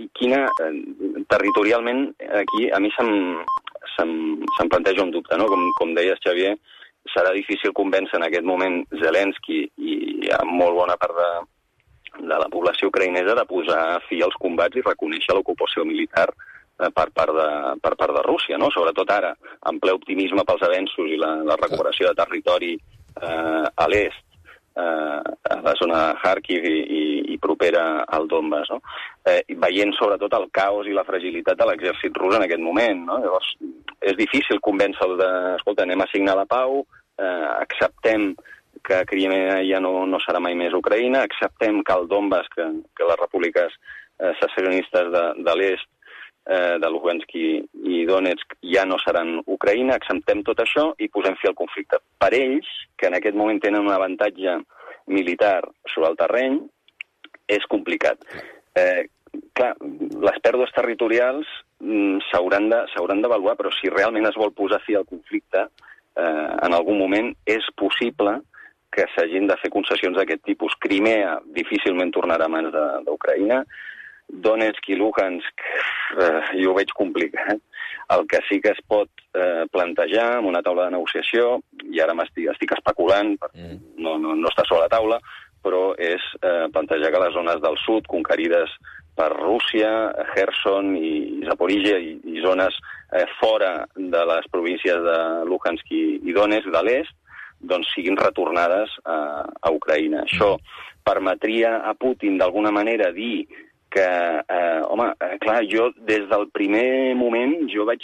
territorialment, aquí a mi se'm planteja un dubte, no? Com deies, Xavier, serà difícil convèncer en aquest moment Zelensky i a molt bona part de la població ucraïnesa de posar fi als combats i reconèixer l'ocupació militar per part de Rússia, no? Sobretot ara, en ple optimisme pels avenços i la recuperació de territori a l'est, a la zona de Kharkiv i propera al Donbass, no? Veient sobretot el caos i la fragilitat de l'exèrcit rus en aquest moment, no? Llavors, és difícil convèncer-lo de, escolta, anem a signar la pau, acceptem que Crimea ja no serà mai més Ucraïna, acceptem que el Donbass, que les repúbliques secessionistes de l'est, de Lugansk i Donetsk, ja no seran Ucraïna, acceptem tot això i posem fi al conflicte. Per ells, que en aquest moment tenen un avantatge militar sobre el terreny, és complicat. Clar, les pèrdues territorials s'hauran d'avaluar, però si realment es vol posar fi al conflicte, en algun moment és possible que s'hagin de fer concessions d'aquest tipus. Crimea difícilment tornarà a mans d'Ucraïna, Donetsk i Lugansk jo ho veig complicat. El que sí que es pot plantejar en una taula de negociació, i ara estic especulant, no està sobre la taula, però és plantejar que les zones del sud conquerides per Rússia, Kherson i Zaporizhia i zones fora de les províncies de Lugansk i Donetsk de l'est, doncs siguin retornades a Ucraïna. Això permetria a Putin d'alguna manera dir que, clar, jo des del primer moment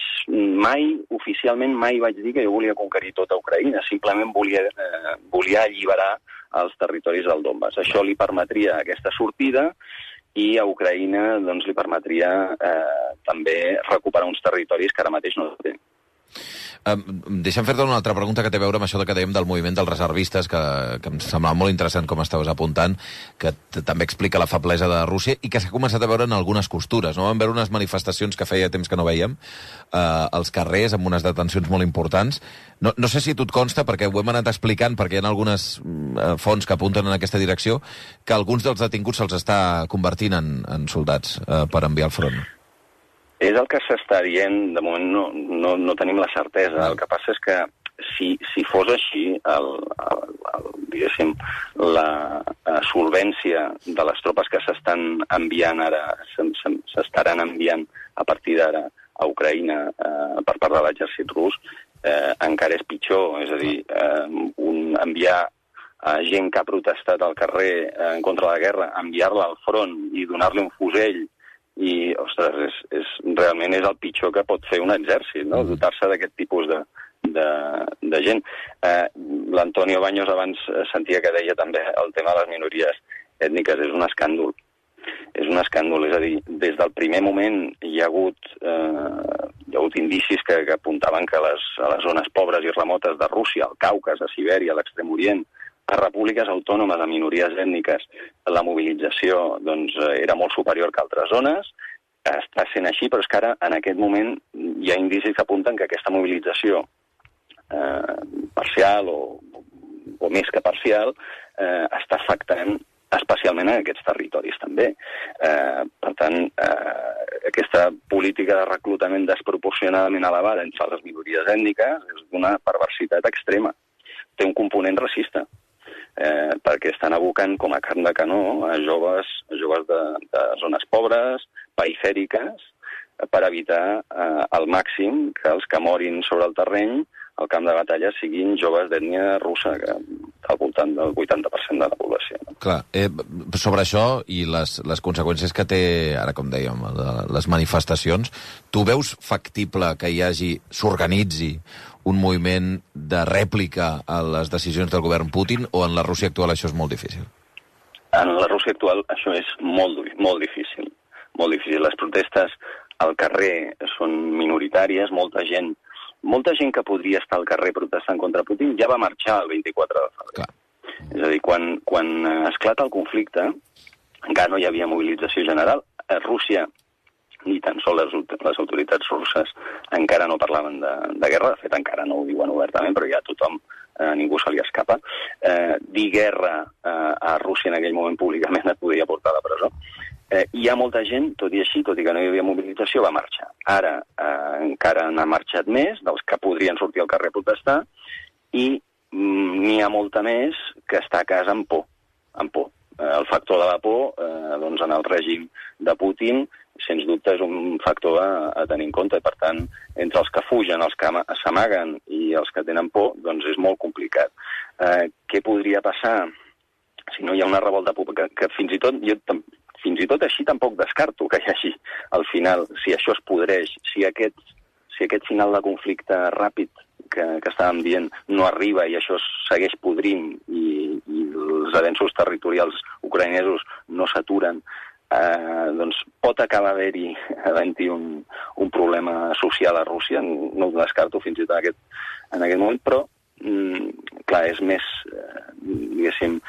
oficialment mai vaig dir que jo volia conquerir tota Ucraïna, simplement volia alliberar els territoris del Donbass. Això li permetria aquesta sortida i a Ucraïna doncs, li permetria també recuperar uns territoris que ara mateix no té. Deixa'm fer-te una altra pregunta que té a veure amb això que dèiem del moviment dels reservistes, que em semblava molt interessant com estaves apuntant, que també explica la feblesa de Rússia i que s'ha començat a veure en algunes costures. No? Vam veure unes manifestacions que feia temps que no veiem als carrers, amb unes detencions molt importants. No sé si tu et consta, perquè ho hem anat explicant, perquè hi ha algunes fonts que apunten en aquesta direcció, que alguns dels detinguts se'ls està convertint en soldats per enviar al front. És el que s'està dient, de moment no tenim la certesa. El que passa és que si fos així, diguéssim, la solvència de les tropes que s'estan enviant ara, s'estaran enviant a partir d'ara a Ucraïna per part de l'exèrcit rus, encara és pitjor. És a dir, enviar gent que ha protestat al carrer en contra de la guerra, enviar-la al front i donar-li un fusell, i, ostres, realment és el pitjor que pot fer un exèrcit, no? Dotar-se d'aquest tipus de gent. L'Antonio Baños abans sentia que deia també el tema de les minories ètniques. És un escàndol. És un escàndol. És a dir, des del primer moment hi ha hagut indicis que apuntaven que a les zones pobres i remotes de Rússia, al Caucas, a Sibèria, a l'Extrem Orient, a repúbliques autònomes, a minories ètniques, la mobilització doncs, era molt superior que altres zones. Està sent així, però és que ara, en aquest moment, hi ha indicis que apunten que aquesta mobilització parcial o més que parcial està afectant especialment en aquests territoris també. Per tant, aquesta política de reclutament desproporcionadament elevada entre les minories ètniques és d'una perversitat extrema. Té un component racista. Perquè estan abocant com a carn de canó a joves de zones pobres, perifèriques, per evitar al màxim que els que morin sobre el terreny, al camp de batalla, siguin joves d'ètnia russa, que al voltant del 80% de la població. Clar, sobre això i les conseqüències que té, ara com dèiem, les manifestacions, tu veus factible que s'organitzi un moviment de rèplica a les decisions del govern Putin, o en la Rússia actual això és molt difícil? En la Rússia actual això és molt difícil. Molt difícil. Les protestes al carrer són minoritàries, molta gent que podria estar al carrer protestant contra Putin ja va marxar el 24 de febrer. Clar. És a dir, quan esclata el conflicte, encara no hi havia mobilització general. A Rússia, ni tan sols les autoritats russes encara no parlaven de guerra, de fet encara no ho diuen obertament, però ja tothom, ningú se li escapa. Dir guerra a Rússia en aquell moment públicament et podia portar a la presó. Hi ha molta gent, tot i així, tot i que no hi havia mobilització, va marxar. Ara encara n'ha marxat més, dels que podrien sortir al carrer a protestar, i n'hi ha molta més que està a casa amb por. El factor de la por, doncs en el règim de Putin, sens dubte és un factor a tenir en compte, i per tant, entre els que fugen, els que s'amaguen i els que tenen por, doncs és molt complicat. Què podria passar si no hi ha una revolta pública? Que fins i tot així tampoc descarto que hi hagi al final, si això es podreix, si aquest final de conflicte ràpid que estàvem dient no arriba i això segueix podrint i els avenços territorials ucraïnesos no s'aturen, doncs pot acabar havent-hi un problema social a Rússia, no ho descarto fins i tot en aquest moment, però clar, és més, diguéssim,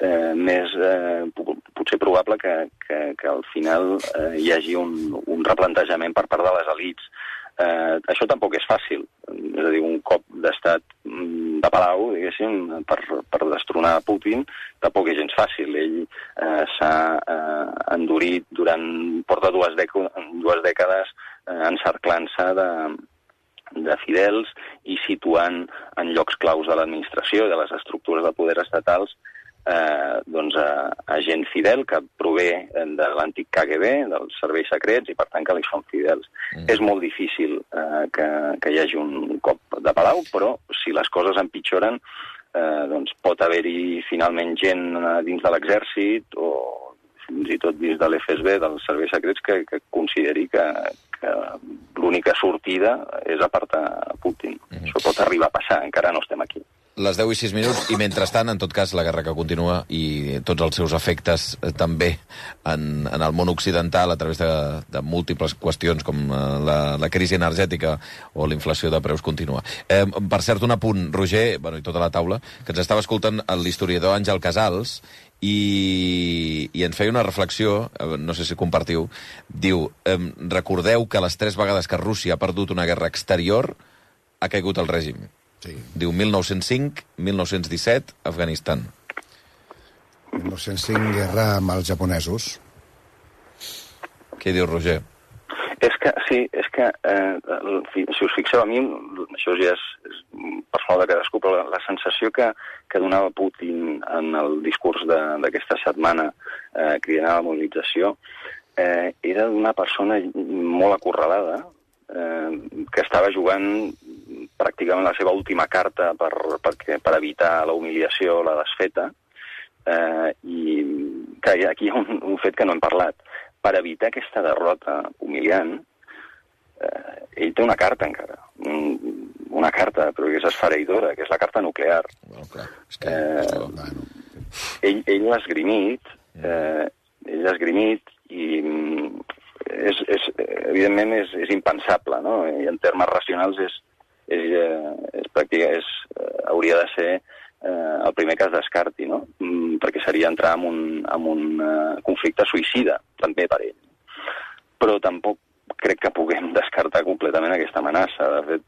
potser probable que al final hi hagi un replantejament per part de les elits. Això tampoc és fàcil, és a dir, un cop d'estat de palau, diguéssim, per destronar Putin, tampoc és gens fàcil. Ell s'ha endurit porta dues dècades encerclant-se de fidels i situant en llocs claus de l'administració i de les estructures de poder estatals doncs a gent fidel que prové de l'antic KGB, dels serveis secrets, i per tant que li són fidels. És molt difícil que hi hagi un cop de palau, però si les coses empitjoren, doncs pot haver-hi finalment gent dins de l'exèrcit o fins i tot dins de l'FSB, dels serveis secrets, que consideri que l'única sortida és apartar Putin. Això pot arribar a passar, encara no estem aquí. Les 10 i 6 minuts, i mentrestant, en tot cas, la guerra que continua i tots els seus efectes també en el món occidental a través de múltiples qüestions com la crisi energètica o la inflació de preus continua. Per cert, un apunt, Roger, i tota la taula, que ens estava escoltant l'historiador Àngel Casals i ens feia una reflexió, no sé si compartiu, diu, recordeu que les 3 vegades que Rússia ha perdut una guerra exterior ha caigut el règim. Sí. Diu 1905, 1917, Afganistan. 1905, guerra amb els japonesos. Què diu Roger? Si us fixeu, a mi, això ja és personal de cadascú, però la sensació que donava Putin en el discurs d'aquesta setmana cridant a la mobilització era d'una persona molt acorralada, que estava jugant pràcticament la seva última carta per evitar la humiliació o la desfeta, i que aquí hi ha un fet que no hem parlat. Per evitar aquesta derrota humiliant, ell té una carta encara, una carta, però que és esfereïdora, que és la carta nuclear. Bueno, clar, és que... Ell l'ha esgrimit, i evidentment és impensable, no? I en termes racionals hauria de ser el primer que es descarti, no? Perquè seria entrar en un conflicte suïcida, també per ell. Però tampoc crec que puguem descartar completament aquesta amenaça. De fet,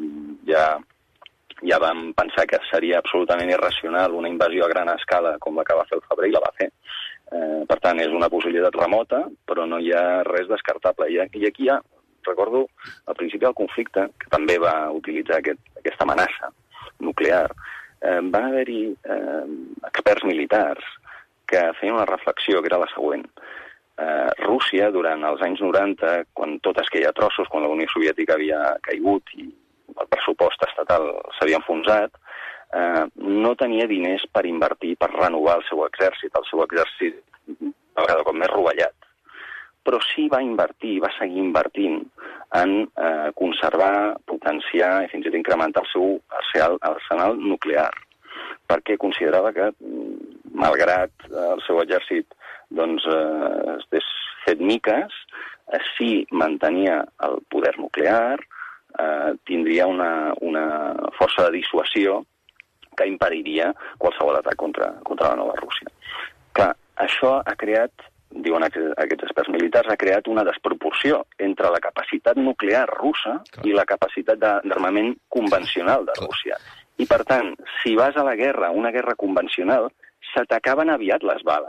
ja vam pensar que seria absolutament irracional una invasió a gran escala com la que va fer el febrer, i la va fer. Per tant, és una possibilitat remota, però no hi ha res descartable. I aquí recordo, al principi del conflicte, que també va utilitzar aquesta amenaça nuclear, van haver-hi experts militars que feien una reflexió que era la següent. Rússia, durant els anys 90, quan tot es queia a trossos, quan la Unió Soviètica havia caigut i el pressupost estatal s'havia enfonsat, no tenia diners per invertir, per renovar el seu exèrcit a vegada com més rovellat. Però sí va invertir, va seguir invertint en conservar, potenciar i fins i tot incrementar el seu arsenal nuclear, perquè considerava que, malgrat el seu exèrcit estigués fet miques, si mantenia el poder nuclear, tindria una força de dissuasió que impediria qualsevol atac contra la nova Rússia. Clar, això ha creat, diuen aquests experts militars, ha creat una desproporció entre la capacitat nuclear russa i la capacitat d'armament convencional de Rússia. I, per tant, si vas a la guerra, una guerra convencional, s'atacaven aviat les bales.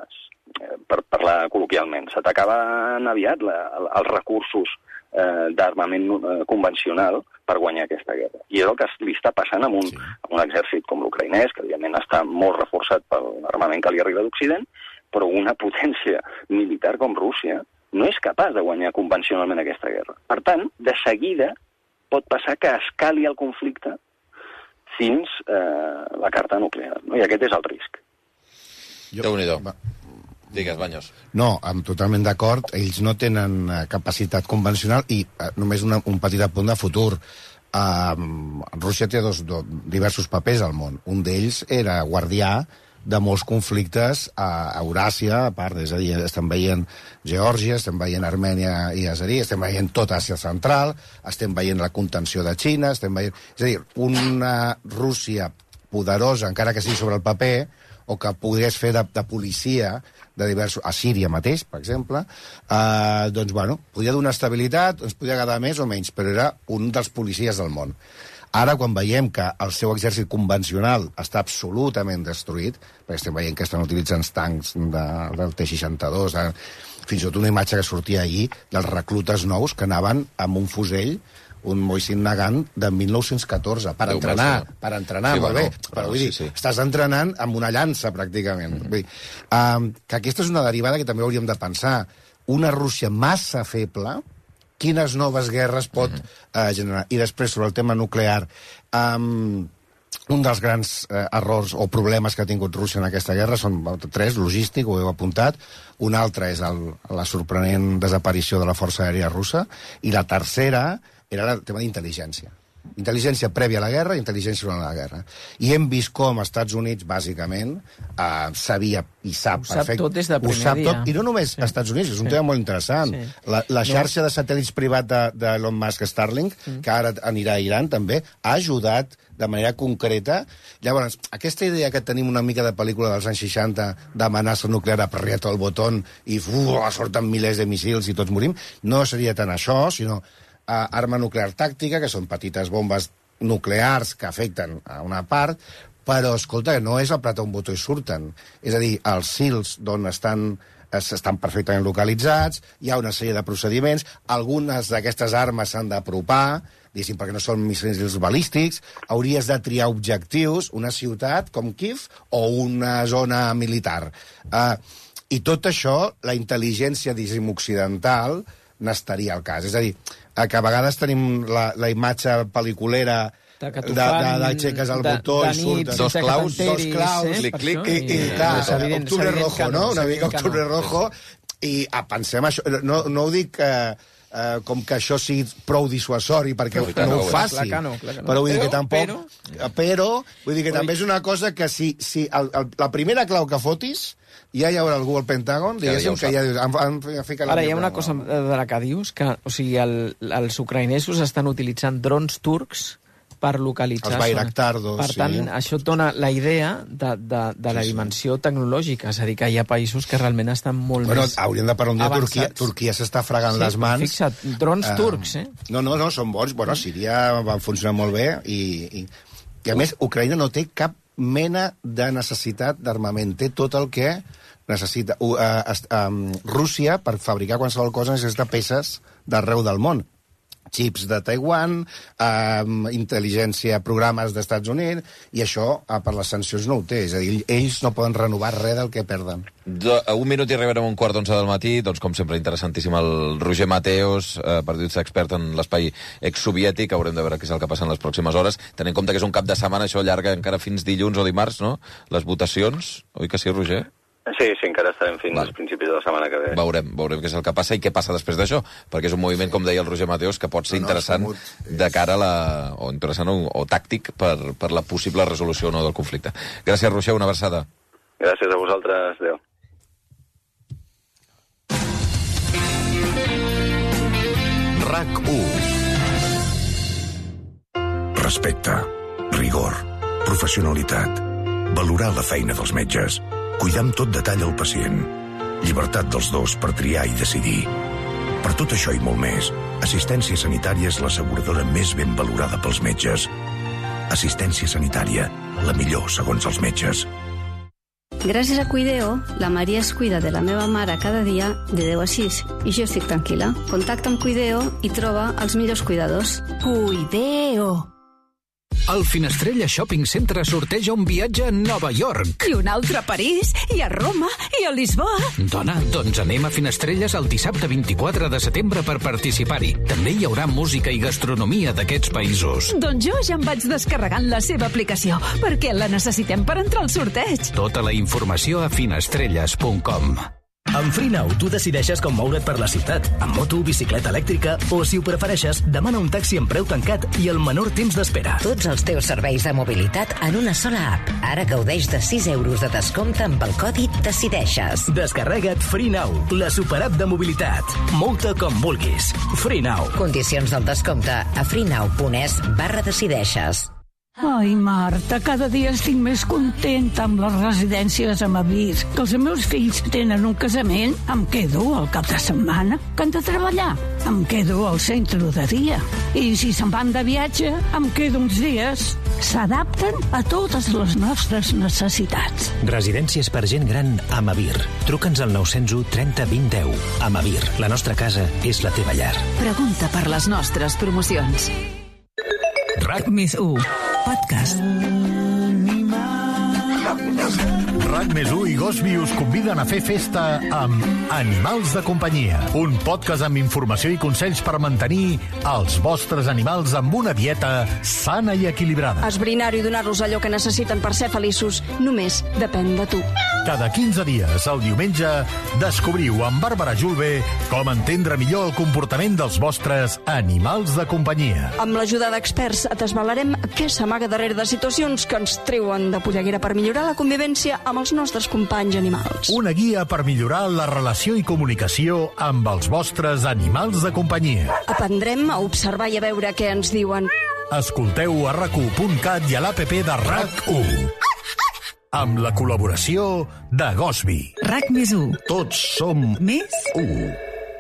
per parlar col·loquialment, s'atacaven aviat els recursos d'armament convencional per guanyar aquesta guerra. I és el que li està passant amb un exèrcit com l'ucraïnès, que evidentment està molt reforçat pel armament que li arriba d'Occident, però una potència militar com Rússia no és capaç de guanyar convencionalment aquesta guerra. Per tant, de seguida pot passar que escali el conflicte fins la carta nuclear, no? I aquest és el risc. Déu-n'hi-do. Digues, Baños. No, totalment d'acord. Ells no tenen capacitat convencional i només un petit apunt de futur. Rússia té diversos papers al món. Un d'ells era guardià de molts conflictes a Euràsia, a part, és a dir, estem veient Geòrgia, estem veient Armènia i Azeri, estem veient tota Àsia Central, estem veient la contenció de Xina, estem veient... És a dir, una Rússia poderosa, encara que sigui sobre el paper, o que pogués fer de policia de diversos... a Síria mateix, per exemple, doncs, bueno, podia donar estabilitat, ens podia agradar més o menys, però era un dels policies del món. Ara, quan veiem que el seu exèrcit convencional està absolutament destruït, perquè estem veient que estan utilitzant tancs del T-62, fins i tot una imatge que sortia ahir dels reclutes nous que anaven amb un fusell, un Moisín Nagant de 1914, per entrenar, sí, molt bé, però vull dir, estàs entrenant amb una llança, pràcticament. Vull dir, que aquesta és una derivada que també hauríem de pensar. Una Rússia massa feble, quines noves guerres pot generar? I després, sobre el tema nuclear, un dels grans errors o problemes que ha tingut Rússia en aquesta guerra són 3, logístic, ho heu apuntat, un altre és la sorprenent desaparició de la Força Aèria Russa, i la tercera era el tema d'intel·ligència. Intel·ligència prèvia a la guerra i intel·ligència durant la guerra. I hem vist com els Estats Units, bàsicament, sabia i sap perfecte. Ho sap tot des de primer dia. I no només als Estats Units, és un tema molt interessant. La xarxa de satèl·lits privat d'Elon Musk, Starlink, que ara anirà a Iran també, ha ajudat de manera concreta. Llavors, aquesta idea que tenim una mica de pel·lícula dels anys 60 d'amenaça nuclear, aprieta el botó i surten milers de missils i tots morim, no seria tant això, sinó arma nuclear tàctica, que són petites bombes nuclears que afecten a una part, però, escolta, que no és apretar un botó i surten. És a dir, els SEALs d'on estan perfectament localitzats, hi ha una sèrie de procediments, algunes d'aquestes armes s'han d'apropar, diguéssim, perquè no són míssils balístics, hauries de triar objectius, una ciutat com Kíev o una zona militar. I tot això, la intel·ligència, diguéssim, occidental, n'estaria al cas. És a dir, que a vegades tenim la imatge pel·liculera d'aixeques el botó i surten dos claus, clic, i clar, Octubre Rojo, no? Una mica Octubre Rojo, i pensem això, no ho dic com que això sigui prou dissuasori perquè no ho faci, però vull dir que tampoc, però vull dir que també és una cosa que si la primera clau que fotis ja hi haurà algú al Pentàgon, diguéssim, que ja han ficat la... Ara, hi ha una cosa de la que dius, que o sigui, els ucraïnesos estan utilitzant drons turcs per localitzar... Els Bayraktar 2, per tant, això dona la idea de la dimensió tecnològica, és a dir, que hi ha països que realment estan molt més hauríem de parlar un dia avançats. Turquia s'està fregant les mans. Fixa't, drons turcs, No, són bons. Bueno, a Síria van funcionar molt bé i a més, Ucraïna no té cap mena de necessitat d'armament. Té tot el que necessita. Rússia, per fabricar qualsevol cosa, necessita peces d'arreu del món. Xips de Taiwan, intel·ligència, programes d'Estats Units, i això, per les sancions, no ho té. És a dir, ells no poden renovar res del que perden. Un minut i arribarem a 1:15 del matí. Doncs, com sempre, interessantíssim el Roger Mateos, periodista expert en l'espai exsoviètic. Haurem de veure què és el que passa en les pròximes hores. Tenint en compte que és un cap de setmana, això allarga encara fins dilluns o dimarts, no? Les votacions. Oi que sí, Roger? Sí, encara estarem fins als principis de la setmana que ve. Veurem què és el que passa i què passa després d'això, perquè és un moviment, com deia el Roger Mateos, que pot ser interessant de cara a o interessant o tàctic per la possible resolució o no del conflicte. Gràcies, Roger, una abraçada. Gràcies a vosaltres, adéu. RAC1. Respecte, rigor, professionalitat, valorar la feina dels metges, cuidar amb tot detall el pacient, llibertat dels dos per triar i decidir. Per tot això i molt més, Assistència Sanitària és l'asseguradora més ben valorada pels metges. Assistència Sanitària, la millor segons els metges. Gràcies a Cuideo, la Maria es cuida de la meva mare cada dia de 10 a 6 i jo estic tranquil·la. Contacta amb Cuideo i troba els millors cuidadors. Cuideo. El Finestrella Shopping Centre sorteja un viatge a Nova York. I un altre a París, i a Roma, i a Lisboa. Dona, doncs anem a Finestrelles el dissabte 24 de setembre per participar-hi. També hi haurà música i gastronomia d'aquests països. Doncs jo ja em vaig descarregant la seva aplicació, perquè la necessitem per entrar al sorteig. Tota la informació a finestrelles.com. Amb FreeNow tu decideixes com moure't per la ciutat, amb moto, bicicleta elèctrica o, si ho prefereixes, demana un taxi amb preu tancat i el menor temps d'espera. Tots els teus serveis de mobilitat en una sola app. Ara gaudeix de 6 euros de descompte amb el codi DECIDEIXES. Descarrega't FreeNow, la superapp de mobilitat. Mou-te com vulguis. FreeNow. Condicions del descompte a freenow.es/decideixes. Ai, Marta, cada dia estic més contenta amb les residències a Mavir. Que els meus fills tenen un casament, em quedo al cap de setmana. Que han de treballar, em quedo al centre de dia. I si se'n van de viatge, em quedo uns dies. S'adapten a totes les nostres necessitats. Residències per gent gran a Mavir. Truca'ns al 901 30 20 10. A Mavir, la nostra casa és la teva llar. Pregunta per les nostres promocions. RAC+1 Podcast. RAC+1 i Gosby us conviden a fer festa amb Animals de companyia, un podcast amb informació i consells per mantenir els vostres animals amb una dieta sana i equilibrada. Esbrinar-ho i donar-los allò que necessiten per ser feliços només depèn de tu. Cada 15 dies, el diumenge, descobriu amb Bàrbara Julve com entendre millor el comportament dels vostres animals de companyia. Amb l'ajuda d'experts et desvelarem què s'amaga darrere de situacions que ens treuen de polleguera per millorar la convivència amb els nostres companys animals. Una guia per millorar la relació i comunicació amb els vostres animals de companyia. Aprendrem a observar i a veure què ens diuen. Escolteu a RAC1.cat i a l'APP de RAC1. Amb la col·laboració de Gosby. RAC+1. Tots som més 1.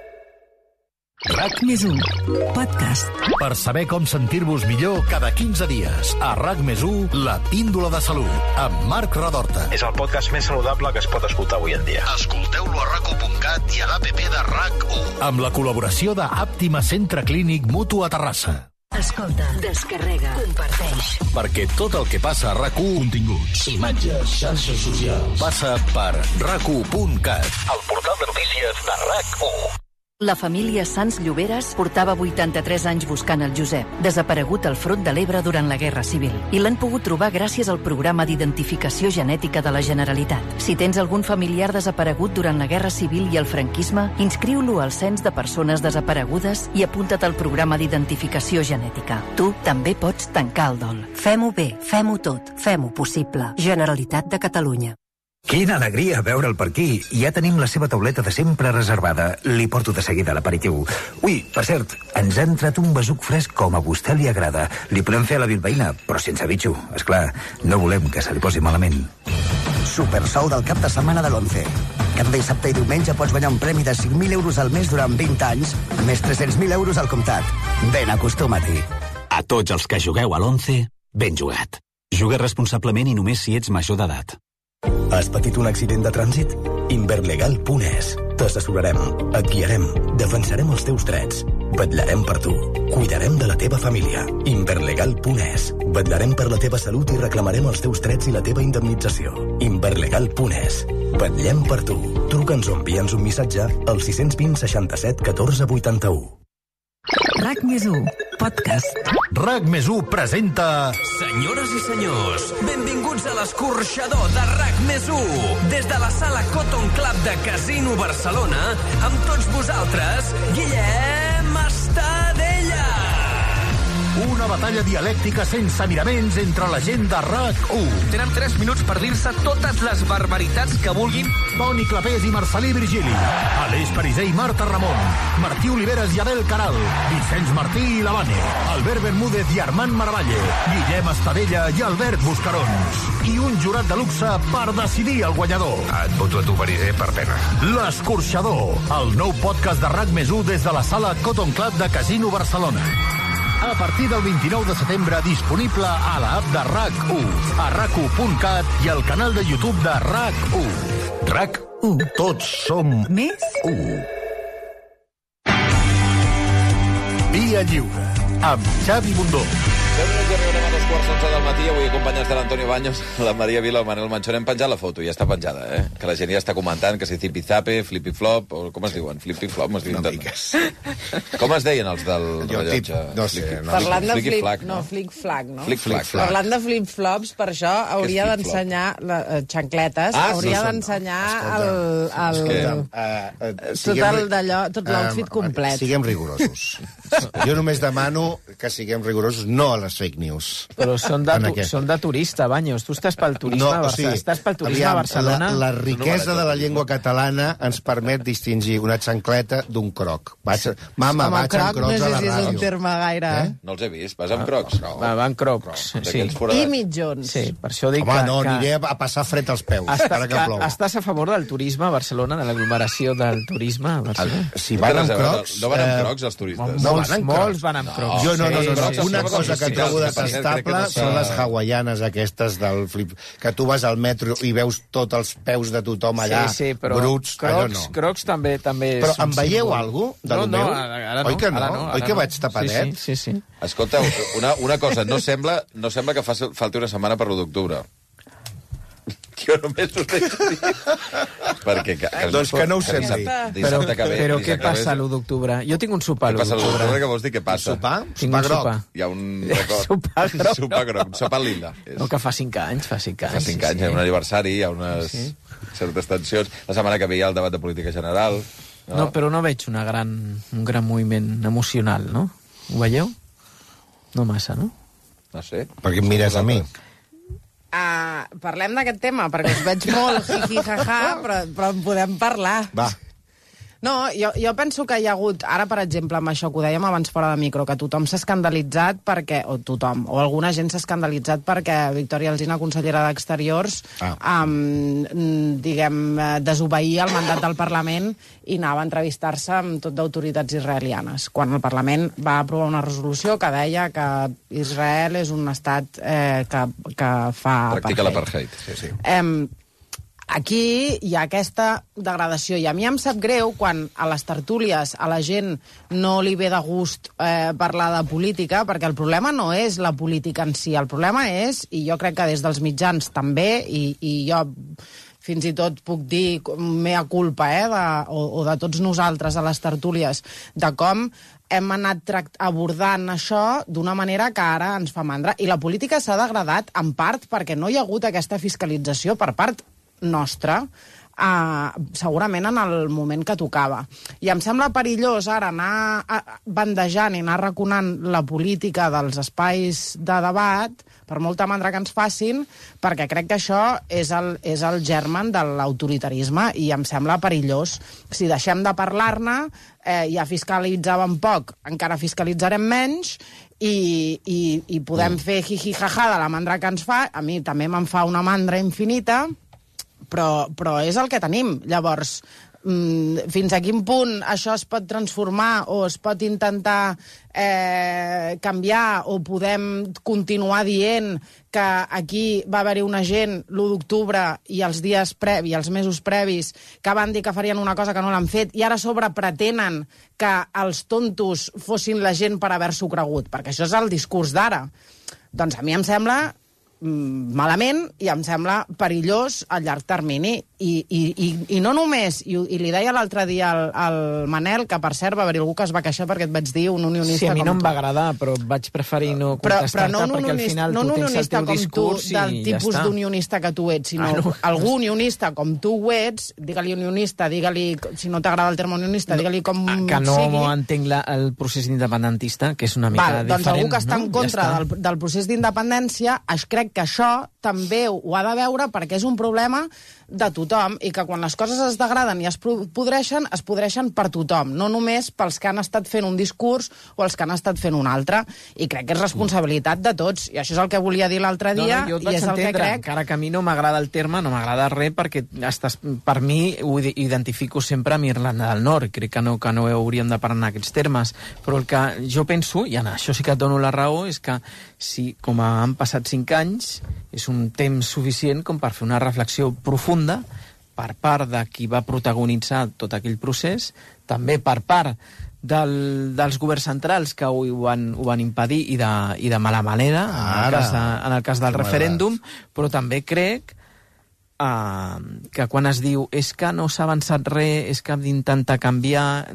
RAC+1 Podcast. Per saber com sentir-vos millor cada 15 dies. A RAC+1, la píndola de salut, amb Marc Radorta. És el podcast més saludable que es pot escoltar avui en dia. Escolteu-lo a RAC1.cat i a l'APP de RAC1. Amb la col·laboració d'Àptima Centre Clínic Mutu a Terrassa. Escolta, descarrega, comparteix. Perquè tot el que passa a RAC1, continguts, imatges, xarxes socials, passa per RAC1.cat, el portal de notícies de RAC1. La família Sans Lloberes portava 83 anys buscant el Josep, desaparegut al Front de l'Ebre durant la Guerra Civil, i l'han pogut trobar gràcies al programa d'identificació genètica de la Generalitat. Si tens algun familiar desaparegut durant la Guerra Civil i el franquisme, inscriu-lo al Cens de Persones Desaparegudes i apunta't al programa d'identificació genètica. Tu també pots tancar el dol. Fem-ho bé, fem-ho tot, fem-ho possible. Generalitat de Catalunya. Quina alegria veure'l per aquí. Ja tenim la seva tauleta de sempre reservada. Li porto de seguida l'aperitiu. Ui, per cert, ens ha entrat un besuc fresc com a vostè li agrada. Li podem fer a la bilbaïna, però sense bitxo. Esclar, no volem que se li posi malament. Supersou del cap de setmana de l'11. Cada dissabte i diumenge pots guanyar un premi de 5.000 euros al mes durant 20 anys, més 300.000 euros al comptat. Ben, acostuma-t'hi. A tots els que jugueu a l'11, ben jugat. Juga responsablement i només si ets major d'edat. Has patit un accident de trànsit? Inverlegal.es. T'assessorarem, et guiarem, defensarem els teus drets, vetllarem per tu, cuidarem de la teva família. Inverlegal.es. Vetllarem per la teva salut i reclamarem els teus drets i la teva indemnització. Inverlegal.es. Vetllem per tu. Truca'ns o envia'ns un missatge al 620 67 14 81. RAC+1 Podcast. RAC+1 presenta... Senyores i senyors, benvinguts a l'escorxador de RAC+1. Des de la sala Cotton Club de Casino Barcelona, amb tots vosaltres, Guillem Estadella. Una batalla dialèctica sense miraments entre la gent de RAC1. Tenen 3 minuts per dir-se totes les barbaritats que vulguin. Toni Clapés i Marcelí Virgili. Aleix Pariser i Marta Ramon. Martí Oliveres i Adel Caral. Vicenç Martí i Lavane. Albert Bermúdez i Armand Maravalle. Guillem Estadella i Albert Buscarons. I un jurat de luxe per decidir el guanyador. Et voto a tu, Pariser, per pena. L'Escorxador, el nou podcast de RAC+1 des de la sala Cotton Club de Casino Barcelona. A partir del 29 de setembre, disponible a l'app de RAC1, a RAC1.cat i al canal de YouTube de RAC1. RAC1. Tots som Més 1. Via Lliure, amb Xavi Bundó. 10 minuts i arribarem a 2:45 del matí, avui acompanyats de l'Antonio Baños, la Maria Vila, el Manel Manchón. Hem penjat la foto, ja està penjada, que la gent ja està comentant que si zipi-zape, flippy-flop, o com es diuen? Flippy-flop, es diuen com es deien els del rellotge? No sé. Parlant de Flicky-flack, no? flick-flack, no? Flick-flack. Parlant de flip-flops, per això hauria d'ensenyar xancletes, hauria d'ensenyar tot l'outfit complet. Siguem rigorosos. Jo només demano que siguem rigorosos, no a les fake news. Però són de turista, Baños. Tu estàs pel turisme a Barcelona. La riquesa de la llengua catalana ens permet distingir una xancleta d'un croc. Mama, vaig amb crocs a la ràdio. No sé si és un terme gaire... No els he vist. Vas amb crocs? Va amb crocs, sí. I mitjons. Sí, per això dic que... Home, no, aniré a passar fred als peus, ara que plou. Estàs a favor del turisme a Barcelona, de l'aglomeració del turisme a Barcelona? Si van amb crocs... No van amb crocs, els turistes? Molts van amb crocs. Jo no. Una cosa que trobo detestable són les hawaianes aquestes del flip, que tu vas al metro i veus tots els peus de tothom allà, bruts. Crocs també... Però em veieu alguna cosa de lo meu? Oi que no? Oi que vaig tapadet? Sí. Escolta, una cosa, no sembla que falti una setmana per l'1 d'octubre. Jo només ho deixo dir. Perquè... Doncs que no ho sembli. Però què passa l'1 d'octubre? Jo tinc un sopar l'1 d'octubre. Què passa l'1 d'octubre? Què vols dir? Què passa? Sopar? Tinc un sopar. Hi ha un record. Sopar groc. Sopar lila. No, que fa 5 anys. Fa 5 anys, hi ha un aniversari, hi ha unes certes tensions. La setmana que ve hi ha el debat de política general. No, però no veig un gran moviment emocional, no? Ho veieu? No massa, no? No sé. Per què em mires a mi? Parlem d'aquest tema, perquè us veig molt jiji-jaja, però en podem parlar. Va. No, jo penso que hi ha hagut, ara per exemple, amb això que ho dèiem abans fora de micro, que tothom s'ha escandalitzat perquè, o alguna gent s'ha escandalitzat perquè Victòria Alsina, consellera d'Exteriors, desobeïa el mandat del Parlament i anava a entrevistar-se amb tot d'autoritats israelianes, quan el Parlament va aprovar una resolució que deia que Israel és un estat que fa practica l'apartheid. Sí. Aquí hi ha aquesta degradació, i a mi em sap greu quan a les tertúlies a la gent no li ve de gust parlar de política, perquè el problema no és la política en si, el problema és, i jo crec que des dels mitjans també, i jo fins i tot puc dir mea culpa, o de tots nosaltres a les tertúlies, de com hem anat abordant això d'una manera que ara ens fa mandra. I la política s'ha degradat en part perquè no hi ha hagut aquesta fiscalització per part nostra, segurament en el moment que tocava. I em sembla perillós ara anar bandejant i anar raconant la política dels espais de debat, per molta mandra que ens facin, perquè crec que això és el germen de l'autoritarisme i em sembla perillós. Si deixem de parlar-ne, ja fiscalitzàvem poc, encara fiscalitzarem menys, i podem fer jiji-jaja de la mandra que ens fa. A mi també me'n fa una mandra infinita, però és el que tenim. Llavors, fins a quin punt això es pot transformar o es pot intentar canviar, o podem continuar dient que aquí va haver-hi una gent l'1 d'octubre i els dies previs, els mesos previs, que van dir que farien una cosa que no l'han fet, i ara a sobre pretenen que els tontos fossin la gent per haver-s'ho cregut, perquè això és el discurs d'ara. Doncs a mi em sembla malament i em sembla perillós a llarg termini. I no només, i li deia l'altre dia al Manel, que per cert va haver-hi algú que es va queixar perquè et vaig dir un unionista. Sí, a mi no em va agradar, però vaig preferir no contestar-te perquè al final tu tens el teu discurs i ja està. Del tipus d'unionista que tu ets, sinó algú unionista com tu ho ets, digue-li unionista, digue-li, si no t'agrada el terme unionista, digue-li com sigui. Que no entenc el procés independentista, que és una mica diferent. Doncs algú que està en contra del procés d'independència, crec que això també ho ha de veure perquè és un problema de tothom i que quan les coses es degraden i es podreixen per tothom, no només pels que han estat fent un discurs o els que han estat fent un altre. I crec que és responsabilitat de tots. I això és el que volia dir l'altre dia jo i és el que crec... Encara que a mi no m'agrada el terme, no m'agrada res, perquè per mi ho identifico sempre amb Irlanda del Nord. Crec que no hauríem de parlar en aquests termes. Però el que jo penso, i en això sí que et dono la raó, és que si, com han passat 5 anys, és un temps suficient com per fer una reflexió profunda per part de qui va protagonitzar tot aquell procés, també per part dels governs centrals que ho van impedir i de mala manera, en el cas del referèndum, però també crec que quan es diu és que no s'ha avançat res, és que hem d'intentar canviar...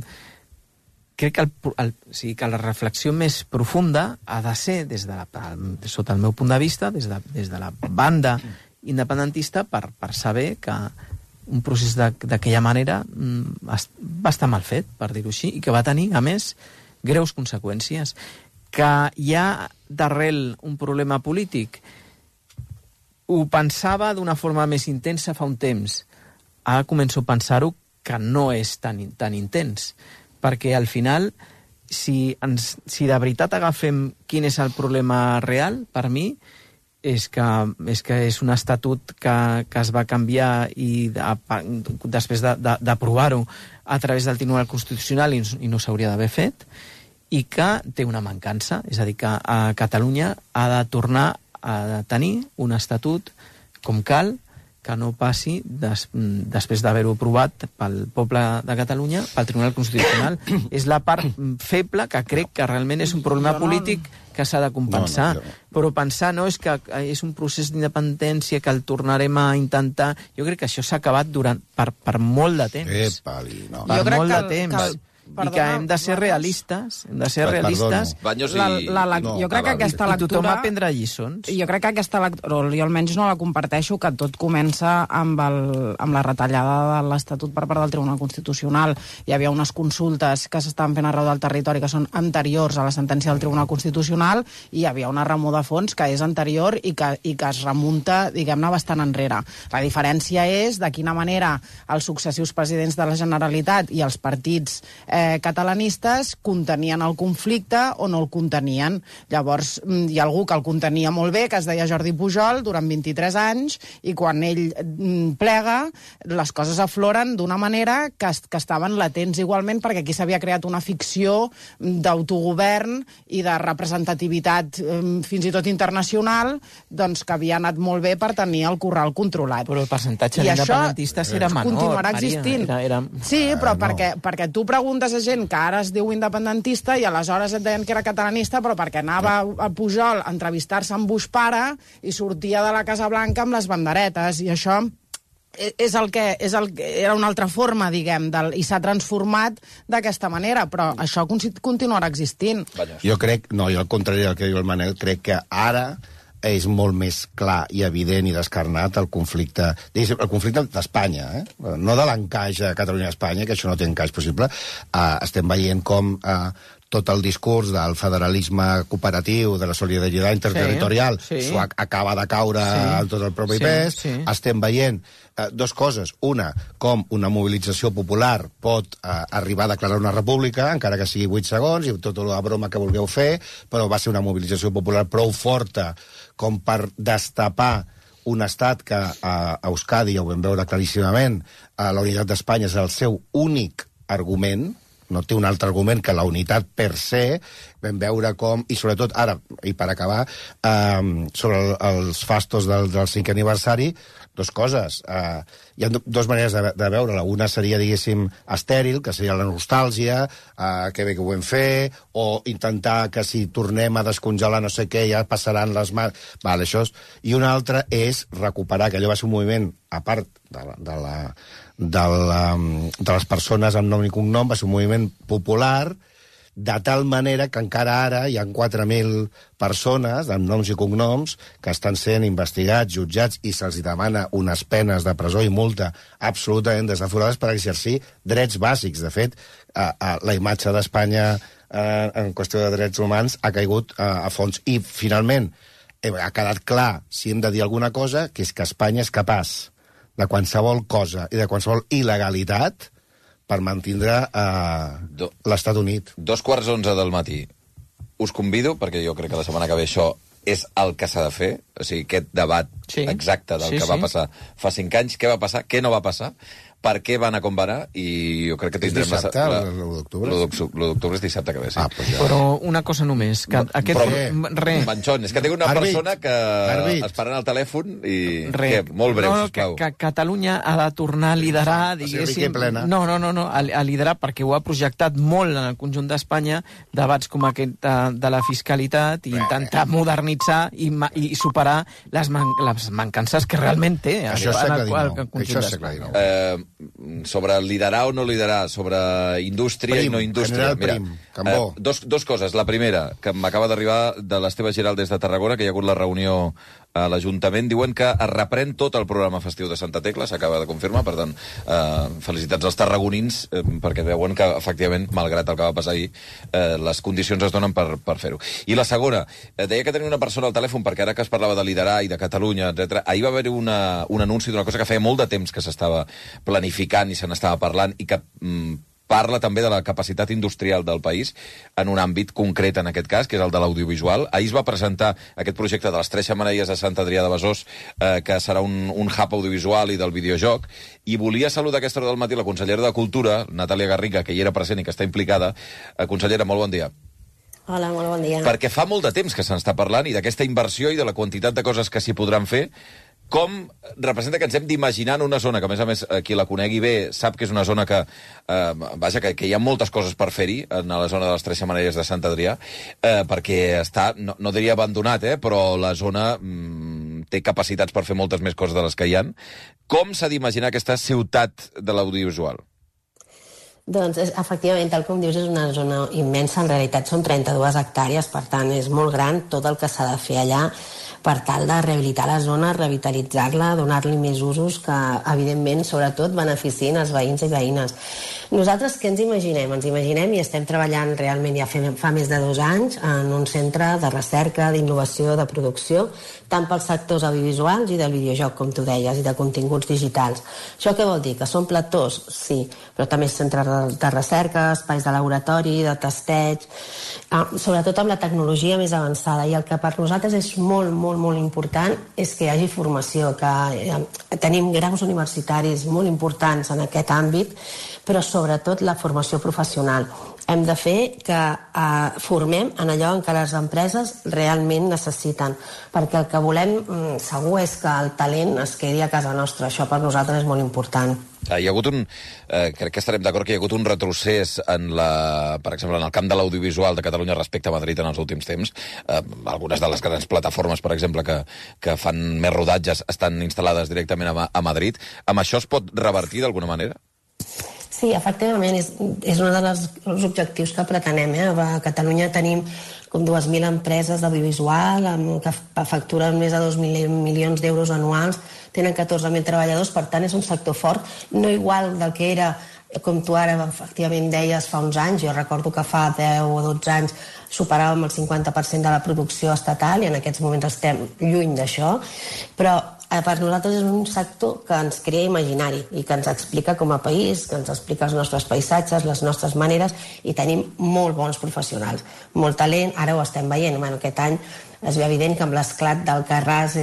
Crec que la reflexió més profunda ha de ser, sota el meu punt de vista, des de la banda independentista, per saber que un procés d'aquella manera va estar mal fet, per dir-ho així, i que va tenir, a més, greus conseqüències. Que hi ha d'arrel un problema polític, ho pensava d'una forma més intensa fa un temps. Ara començo a pensar-ho que no és tan intens, perquè al final, si de veritat agafem quin és el problema real, per mi, és que és un estatut que es va canviar i després d'aprovar-ho a través del Tribunal Constitucional i no s'hauria d'haver fet, i que té una mancança. És a dir, que Catalunya ha de tornar a tenir un estatut com cal, que no passi després d'haver-ho aprovat pel poble de Catalunya, pel Tribunal Constitucional. És la part feble que crec que realment és un problema polític que s'ha de compensar. Però pensar no és que és un procés d'independència que el tornarem a intentar. Jo crec que això s'ha acabat per molt de temps. Per molt de temps. I que hem de ser realistes, jo crec que aquesta lectura... I tothom aprendrà lliçons. Jo crec que aquesta lectura, jo almenys no la comparteixo, que tot comença amb la retallada de l'Estatut per part del Tribunal Constitucional. Hi havia unes consultes que s'estaven fent arreu del territori que són anteriors a la sentència del Tribunal Constitucional i hi havia una remor de fons que és anterior i que es remunta, diguem-ne, bastant enrere. La diferència és de quina manera els successius presidents de la Generalitat i els partits catalanistes contenien el conflicte o no el contenien. Llavors, hi ha algú que el contenia molt bé, que es deia Jordi Pujol, durant 23 anys, i quan ell plega, les coses afloren d'una manera que estaven latents igualment, perquè aquí s'havia creat una ficció d'autogovern i de representativitat fins i tot internacional, doncs que havia anat molt bé per tenir el corral controlat. Però el percentatge d'independentistes era menor. Continuarà existint. Sí, però perquè tu preguntes a gent que ara es diu independentista i aleshores et deien que era catalanista, però perquè anava a Pujol a entrevistar-se amb Bush pare i sortia de la Casa Blanca amb les banderetes, i això era una altra forma, diguem, i s'ha transformat d'aquesta manera, però això continuarà existint. Jo al contrari del que diu el Manel, crec que ara és molt més clar i evident i descarnat el conflicte d'Espanya, no de l'encaix de Catalunya a Espanya, que això no té encaix possible. Estem veient com tot el discurs del federalisme cooperatiu, de la solidaritat interterritorial, s'ho acaba de caure en tot el propi pes. Estem veient dues coses. Una, com una mobilització popular pot arribar a declarar una república, encara que sigui 8 segons, i tota la broma que vulgueu fer, però va ser una mobilització popular prou forta com per destapar un estat que a Euskadi, ja ho vam veure claríssimament, la unitat d'Espanya és el seu únic argument, no té un altre argument que la unitat per se. Vam veure com, i sobretot ara, i per acabar, sobre els fastos del 5è aniversari, dues coses. Hi ha dues maneres de veure-la. Una seria, diguéssim, estèril, que seria la nostàlgia, que bé que ho vam fer, o intentar que si tornem a descongelar no sé què, ja passaran les mans... Vale, això és... I una altra és recuperar, que allò va ser un moviment, a part de les persones amb nom i cognom, va ser un moviment popular, de tal manera que encara ara hi ha 4.000 persones amb noms i cognoms que estan sent investigats, jutjats, i se'ls demana unes penes de presó i multa absolutament desaforades per exercir drets bàsics. De fet, la imatge d'Espanya en qüestió de drets humans ha caigut a fons. I, finalment, ha quedat clar, si hem de dir alguna cosa, que és que Espanya és capaç de qualsevol cosa i de qualsevol il·legalitat per mantindre l'Estat Unit. 11:15 del matí. Us convido, perquè jo crec que la setmana que ve això és el que s'ha de fer, o sigui, aquest debat exacte del que va passar fa 5 anys, què va passar, què no va passar, per què va anar com va anar, i jo crec que tindrem... És dissabte, l'1 d'octubre? L'1 d'octubre és dissabte que ve, sí. Però una cosa només, que aquest... Manxón, és que tinc una persona que esperant el telèfon i... Molt breu, sisplau. Que Catalunya ha de tornar a liderar, diguéssim... No, a liderar, perquè ho ha projectat molt en el conjunt d'Espanya, debats com aquest de la fiscalitat, i intentar modernitzar i superar les mancances que realment té. Això és segle XIX. Sobre liderar o no liderar, sobre indústria i no indústria. Mira, dos coses. La primera, que m'acaba d'arribar de l'Esteve Giral des de Tarragona, que hi ha hagut la reunió a l'Ajuntament, diuen que es reprèn tot el programa festiu de Santa Tecla, s'acaba de confirmar, per tant, felicitats als tarragonins, perquè veuen que, efectivament, malgrat el que va passar ahir, les condicions es donen per fer-ho. I la segona, deia que tenia una persona al telèfon, perquè ara que es parlava de liderar i de Catalunya, etc. Ahir va haver-hi un anunci d'una cosa que feia molt de temps que s'estava planificant i se n'estava parlant, i que parla també de la capacitat industrial del país en un àmbit concret, en aquest cas, que és el de l'audiovisual. Ahir es va presentar aquest projecte de les 3 xemeneies de Sant Adrià de Besòs, que serà un hub audiovisual i del videojoc, i volia saludar a aquesta hora del matí la consellera de Cultura, Natàlia Garriga, que hi era present i que està implicada. Consellera, molt bon dia. Hola, molt bon dia. Perquè fa molt de temps que se'n està parlant, i d'aquesta inversió i de la quantitat de coses que s'hi podran fer. Com representa que ens hem d'imaginar en una zona que, a més, qui la conegui bé sap que és una zona que, que hi ha moltes coses per fer-hi, en la zona de les 3 xemeneies de Sant Adrià, perquè està, no diria abandonat, però la zona té capacitats per fer moltes més coses de les que hi ha. Com s'ha d'imaginar aquesta ciutat de l'audiovisual? Doncs, efectivament, tal com dius, és una zona immensa. En realitat són 32 hectàrees, per tant, és molt gran tot el que s'ha de fer allà per tal de rehabilitar la zona, revitalitzar-la, donar-li més usos que, evidentment, sobretot, beneficien els veïns i veïnes. Nosaltres què ens imaginem? Ens imaginem i estem treballant realment ja fa més de 2 anys en un centre de recerca, d'innovació, de producció, tant pels sectors audiovisuals i del videojoc, com tu deies, i de continguts digitals. Això què vol dir? Que són platós? Sí, però també centres de recerca, espais de laboratori, de testeig, sobretot amb la tecnologia més avançada. I el que per nosaltres és molt important és que hi hagi formació, que tenim graus universitaris molt importants en aquest àmbit, però sobretot la formació professional. Hem de fer que formem en allò en què les empreses realment necessiten, perquè el que volem segur és que el talent es quedi a casa nostra. Això per nosaltres és molt important. Hi ha hagut crec que estarem d'acord que hi ha hagut un retrocés per exemple, en el camp de l'audiovisual de Catalunya respecte a Madrid en els últims temps. Algunes de les grans plataformes, per exemple, que fan més rodatges estan instal·lades directament a Madrid. Amb això es pot revertir d'alguna manera? Sí, efectivament, és un dels objectius que pretenem. A Catalunya tenim com 2.000 empreses d'audiovisual que facturen més de 2.000 milions d'euros anuals, tenen 14.000 treballadors, per tant és un sector fort, no igual del que era, com tu ara efectivament deies, fa uns anys. Jo recordo que fa 10 o 12 anys superàvem el 50% de la producció estatal i en aquests moments estem lluny d'això, però per nosaltres és un sector que ens crea imaginari i que ens explica com a país, que ens explica els nostres paisatges, les nostres maneres, i tenim molt bons professionals, molt talent. Ara ho estem veient. Aquest any és evident que amb l'esclat d'Alcarràs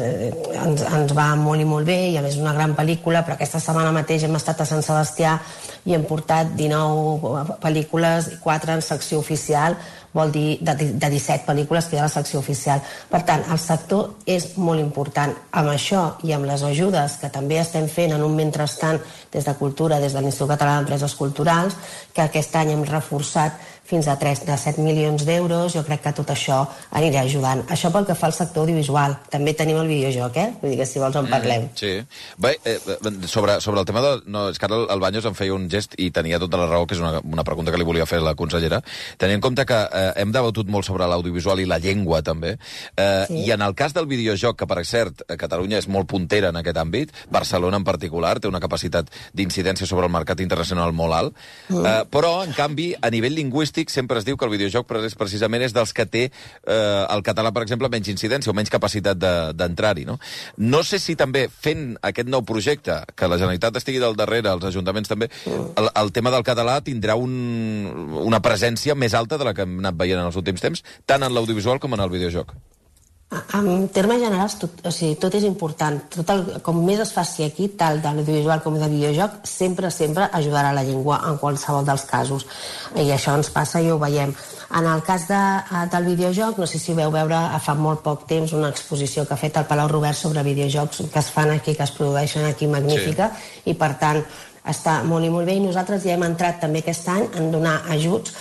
ens va molt i molt bé, i a més una gran pel·lícula, però aquesta setmana mateix hem estat a Sant Sebastià i hem portat 19 pel·lícules, 4 en secció oficial, vol dir de 17 pel·lícules que hi ha a la secció oficial. Per tant, el sector és molt important. Amb això i amb les ajudes que també estem fent en un mentrestant des de Cultura, des de l'Institut Català d'Empreses Culturals, que aquest any hem reforçat fins a 7 milions d'euros, jo crec que tot això anirà ajudant. Això pel que fa al sector audiovisual. També tenim el videojoc, Vull dir que si vols en parlem. Sí. Bé, sobre el tema de... No, és que ara el Baños em feia un gest i tenia tota la raó, que és una pregunta que li volia fer a la consellera. Tenint en compte que hem debatut molt sobre l'audiovisual i la llengua, també, i en el cas del videojoc, que per cert, Catalunya és molt puntera en aquest àmbit, Barcelona en particular té una capacitat d'incidència sobre el mercat internacional molt alt, però, en canvi, a nivell lingüístic crític sempre es diu que el videojoc precisament és dels que té el català, per exemple, menys incidència o menys capacitat d'entrar-hi, no? No sé si també fent aquest nou projecte, que la Generalitat estigui del darrere, els ajuntaments també, el tema del català tindrà una presència més alta de la que hem anat veient en els últims temps, tant en l'audiovisual com en el videojoc. En termes generals, tot és important. Com més es faci aquí, tant de l'audiovisual com del videojoc, sempre ajudarà la llengua en qualsevol dels casos. I això ens passa i ho veiem. En el cas del videojoc, no sé si veu veure fa molt poc temps una exposició que ha fet el Palau Robert sobre videojocs que es fan aquí, que es produeixen aquí, magnífica, i per tant està molt i molt bé. I nosaltres ja hem entrat també aquest any en donar ajuts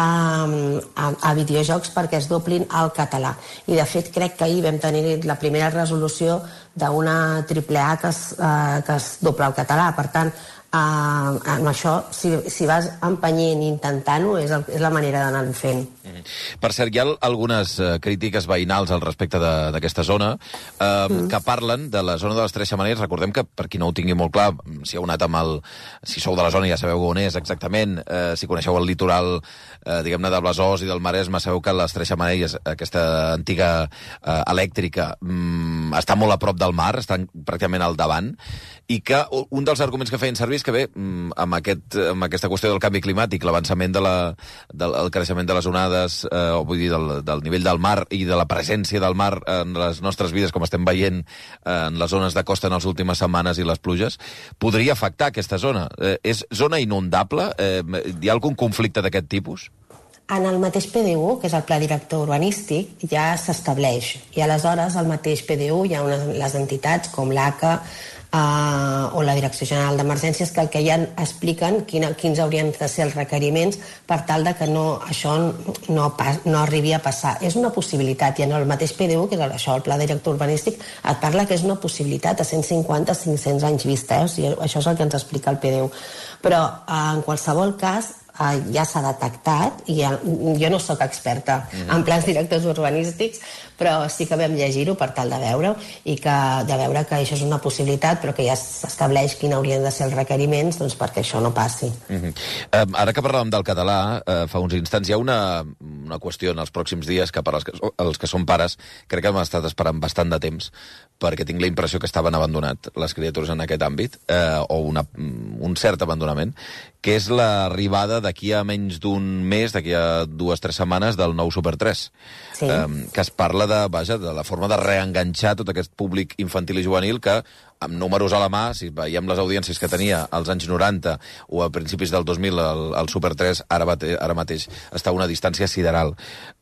a videojocs perquè es doblin al català. I de fet crec que ahir vam tenir la primera resolució d'una AAA que es dobla al català. Per tant, amb això, si vas empenyent i intentant-ho, és la manera d'anar-ho fent. Per cert, hi ha algunes crítiques veïnals al respecte d'aquesta zona que parlen de la zona de les Tres Xemeneies. Recordem que, per qui no ho tingui molt clar, si heu anat si sou de la zona ja sabeu on és exactament, si coneixeu el litoral, diguem-ne, de Besòs i del Maresme, sabeu que les Tres Xemeneies, aquesta antiga elèctrica, està molt a prop del mar, està pràcticament al davant, i que un dels arguments que feien servir és que bé, amb aquesta qüestió del canvi climàtic, l'avançament del creixement de les onades, o vull dir, del nivell del mar i de la presència del mar en les nostres vides, com estem veient en les zones de costa en les últimes setmanes i les pluges, podria afectar aquesta zona. És zona inundable? Hi ha algun conflicte d'aquest tipus? En el mateix PDU, que és el Pla Director Urbanístic, ja s'estableix. I aleshores, al mateix PDU hi ha les entitats com l'ACA o la Direcció General d'Emergències que el que ja expliquen quins haurien de ser els requeriments per tal de que això no arribi a passar. És una possibilitat, i en el mateix PDU, que és això, el Pla Director Urbanístic, et parla que és una possibilitat a 150-500 anys vista, o sigui, això és el que ens explica el PDU. Però, en qualsevol cas, ja s'ha detectat, i jo no sóc experta en plans directors urbanístics, però sí que vam llegir-ho per tal de veure-ho i de veure que això és una possibilitat, però que ja s'estableix quins haurien de ser els requeriments perquè això no passi. Ara que parlàvem del català, fa uns instants, hi ha una qüestió en els pròxims dies que per als que són pares crec que hem estat esperant bastant de temps, perquè tinc la impressió que estaven abandonat les criatures en aquest àmbit, o un cert abandonament, que és l'arribada d'aquí a menys d'un mes, d'aquí a 2 o 3 setmanes, del nou Super 3. Sí. Que es parla de la forma de reenganxar tot aquest públic infantil i juvenil que, amb números a la mà, si veiem les audiències que tenia als anys 90 o a principis del 2000 el Super 3, ara mateix està a una distància sideral.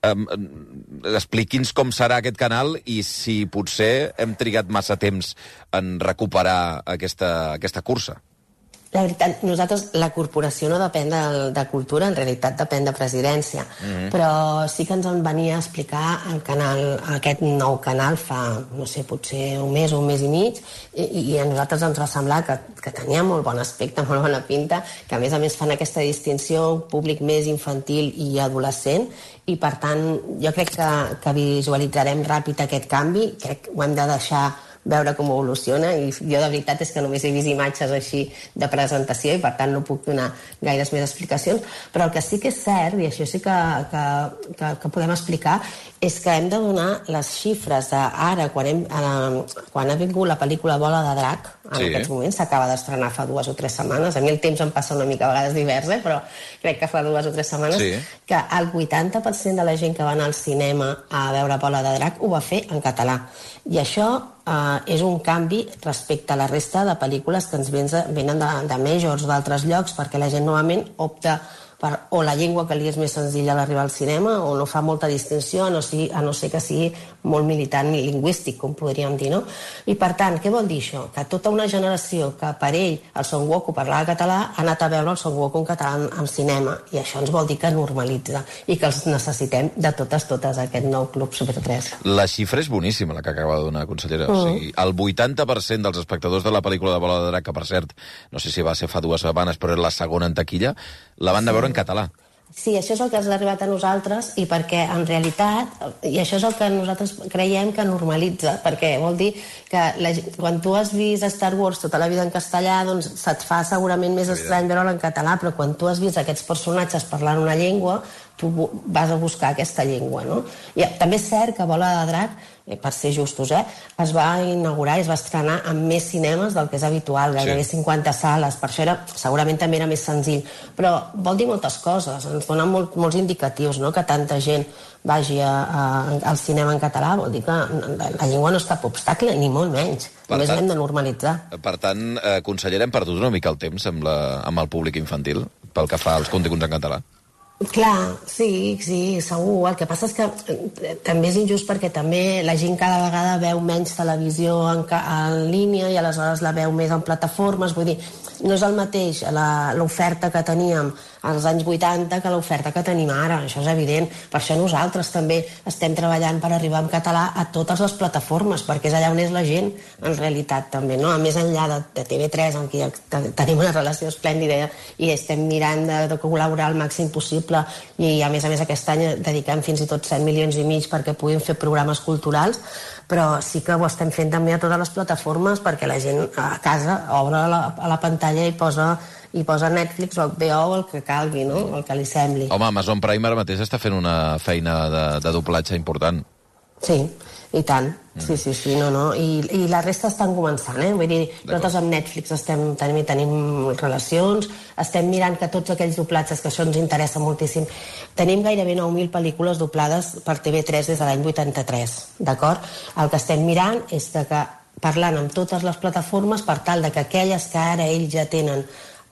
Expliqui'ns com serà aquest canal i si potser hem trigat massa temps en recuperar aquesta cursa. La veritat, la corporació no depèn de cultura, en realitat depèn de presidència, però sí que ens en venia a explicar aquest nou canal fa, no sé, potser un mes o un mes i mig, i a nosaltres ens va semblar que tenia molt bon aspecte, molt bona pinta, que a més fan aquesta distinció, un públic més infantil i adolescent, i per tant jo crec que visualitzarem ràpid aquest canvi, crec que ho hem de deixar veure com evoluciona, i jo de veritat és que només he vist imatges així de presentació i per tant no puc donar gaires més explicacions, però el que sí que és cert, i això sí que podem explicar, és que hem de donar les xifres d'ara, quan ha vingut la pel·lícula Bola de Drac, en aquests moments, s'acaba d'estrenar fa 2 o 3 setmanes, a mi el temps em passa una mica a vegades divers, però crec que fa 2 o 3 setmanes, que el 80% de la gent que va anar al cinema a veure Bola de Drac ho va fer en català. I això és un canvi respecte a la resta de pel·lícules que ens venen de Majors o d'altres llocs, perquè la gent normalment opta per o la llengua que li és més senzilla a l'arribar al cinema o no fa molta distinció, a no ser que sigui molt militant i lingüístic, com podríem dir, no? I per tant, què vol dir això? Que tota una generació que per ell el Son Goku parlava català ha anat a veure el Son Goku en català en cinema, i això ens vol dir que normalitza i que els necessitem de totes aquest nou Club Super 3. La xifra és boníssima, la que acaba de donar, consellera. O sigui, el 80% dels espectadors de la pel·lícula de Bola de Drac, que per cert, no sé si va ser fa 2 setmanes, però és la segona en taquilla, la van de veure en català. Sí, això és el que ens ha arribat a nosaltres, i perquè en realitat, i això és el que nosaltres creiem que normalitza, perquè vol dir que quan tu has vist Star Wars tota la vida en castellà, doncs se't fa segurament més estrany veure'l en català, però quan tu has vist aquests personatges parlant una llengua, tu vas a buscar aquesta llengua, no? I també és cert que Bola de Drac, per ser justos, es va inaugurar i es va estrenar amb més cinemes del que és habitual, gairebé 50 sales, per això segurament també era més senzill, però vol dir moltes coses, ens donen molts indicatius, no?, que tanta gent vagi al cinema en català, vol dir que la llengua no és cap obstacle, ni molt menys, només l'hem de normalitzar. Per tant, consellera, hem perdut una mica el temps amb el públic infantil, pel que fa als continguts en català? Clar, sí, segur. El que passa és que també és injust perquè també la gent cada vegada veu menys televisió en línia i aleshores la veu més en plataformes. Vull dir, no és el mateix l'oferta que teníem als anys 80 que l'oferta que tenim ara, això és evident. Per això nosaltres també estem treballant per arribar en català a totes les plataformes, perquè és allà on és la gent, en realitat, també, no? A més enllà de TV3, amb qui tenim una relació esplèndida i estem mirant de col·laborar al màxim possible, i a més aquest any dediquem fins i tot 7 milions i mig perquè puguin fer programes culturals, però sí que ho estem fent també a totes les plataformes perquè la gent a casa obre a la pantalla i posa Netflix o HBO o el que calgui, no? El que li sembli. Home, Amazon Prime ara mateix està fent una feina de doblatge important. Sí, i tant. Sí, no. I la resta estan començant, Vull dir, nosaltres amb Netflix tenim relacions, estem mirant que tots aquells doblatges, que això ens interessa moltíssim, tenim gairebé 9.000 pel·lícules doblades per TV3 des de l'any 83, d'acord? El que estem mirant és que parlant amb totes les plataformes per tal de que aquelles que ara ells ja tenen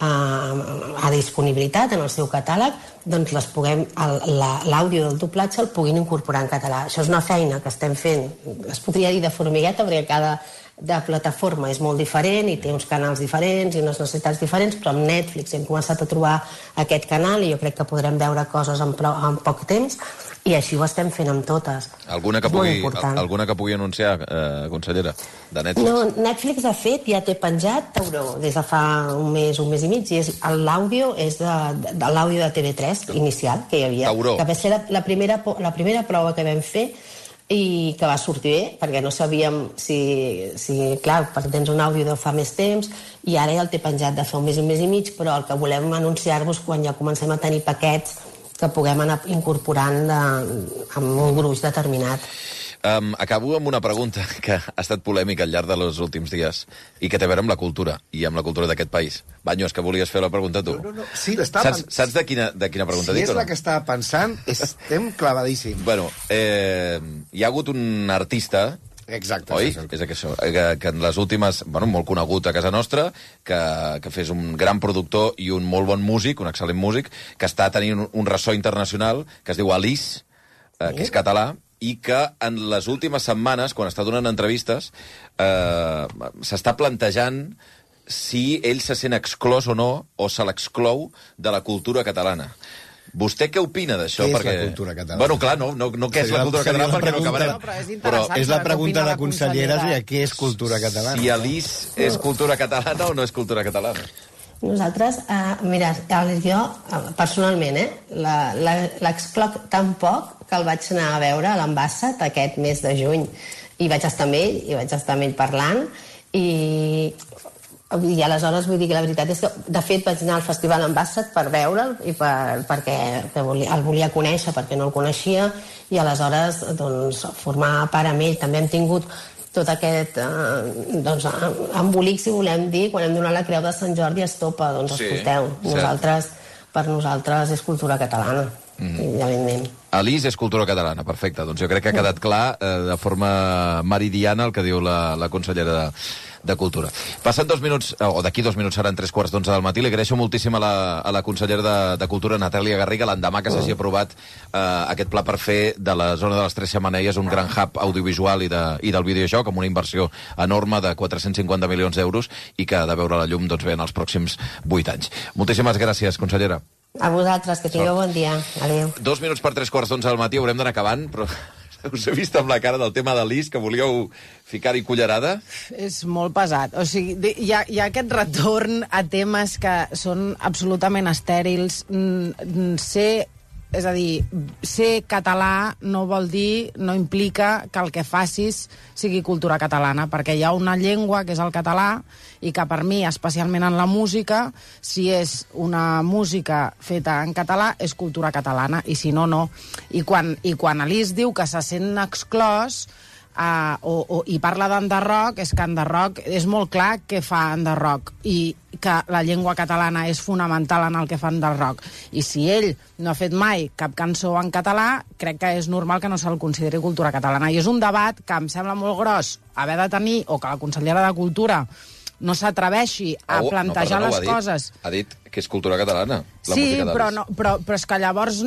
a disponibilitat en el seu catàleg, doncs l'àudio del doblatge el puguin incorporar en català. Això és una feina que estem fent, es podria dir de formigueta, perquè cada plataforma és molt diferent i té uns canals diferents i unes necessitats diferents, però amb Netflix hem començat a trobar aquest canal i jo crec que podrem veure coses en poc temps, i així ho estem fent amb totes. Alguna que pugui anunciar, consellera, de Netflix? No, Netflix, de fet, ja té penjat Tauró des de fa un mes i mig, i l'àudio és de l'àudio de TV3 inicial que hi havia. Tauró. Que va ser la primera prova que vam fer i que va sortir bé, perquè no sabíem clar, perquè tens un àudio de fa més temps i ara ja el té penjat de fa un mes i mig, però el que volem anunciar-vos quan ja comencem a tenir paquets que puguem anar incorporant amb un gruix determinat. Acabo amb una pregunta que ha estat polèmica al llarg dels últims dies i que té a veure amb la cultura, i amb la cultura d'aquest país. Banyo, és que volies fer la pregunta tu? No. Sí, saps de quina pregunta dic? Si és la que estava pensant, estem clavadíssims. Bueno, hi ha hagut un artista... Exacte. Oi? És això, que en les últimes, molt conegut a casa nostra, que fes un gran productor i un molt bon músic, un excel·lent músic, que està tenint un ressò internacional, que es diu Alice, que és català, i que en les últimes setmanes, quan està donant entrevistes, s'està plantejant si ell se sent exclòs o no, o se l'exclou de la cultura catalana. Vostè què opina d'això? Què és la cultura catalana? Bueno, clar, no què és la cultura catalana perquè no acabarem. Però és la pregunta de conselleres i què és cultura catalana. Si Alice és cultura catalana o no és cultura catalana? Nosaltres, mira, jo personalment, l'excloc tan poc que el vaig anar a veure a l'Ambassat aquest mes de juny i vaig estar amb ell parlant i aleshores vull dir que la veritat és que de fet vaig anar al Festival Ambassat per veure'l i perquè el volia conèixer perquè no el coneixia i aleshores doncs formar part amb ell. També hem tingut tot aquest embolic, si volem dir, quan hem donat la Creu de Sant Jordi a Estopa, doncs escolteu, per nosaltres és cultura catalana. Evidentment. Alice és cultura catalana, perfecte. Doncs jo crec que ha quedat clar de forma meridiana el que diu la consellera de Cultura. Passen 2 minuts, o d'aquí 2 minuts seran 3:15 del matí. Li agraeixo moltíssim a la consellera de Cultura, Natàlia Garriga, l'endemà que s'hagi aprovat aquest pla per fer de la zona de les Tres Xemeneies un gran hub audiovisual i del videojoc, amb una inversió enorme de 450 milions d'euros i que ha de veure la llum doncs, bé en els pròxims 8 anys. Moltíssimes gràcies, consellera. A vosaltres, que tingueu bon dia. Adéu. 2 minuts per 3:15 del matí, haurem d'anar acabant, però us he vist amb la cara del tema de l'IS, que volíeu ficar-hi cullerada. És molt pesat. O sigui, hi ha aquest retorn a temes que són absolutament estèrils. Sé és a dir, ser català no vol dir, no implica que el que facis sigui cultura catalana, perquè hi ha una llengua que és el català i que per mi, especialment en la música, si és una música feta en català, és cultura catalana, i si no, no. I quan Alice diu que se sent exclòs, i parla d'enderroc, és que enderroc és molt clar què fa enderroc i que la llengua catalana és fonamental en el que fa enderroc. I si ell no ha fet mai cap cançó en català, crec que és normal que no se'l consideri cultura catalana. I és un debat que em sembla molt gros haver de tenir, o que la consellera de Cultura no s'atreveixi a plantejar les coses. Ha dit que és cultura catalana, la sí, música d'Alice. però és que llavors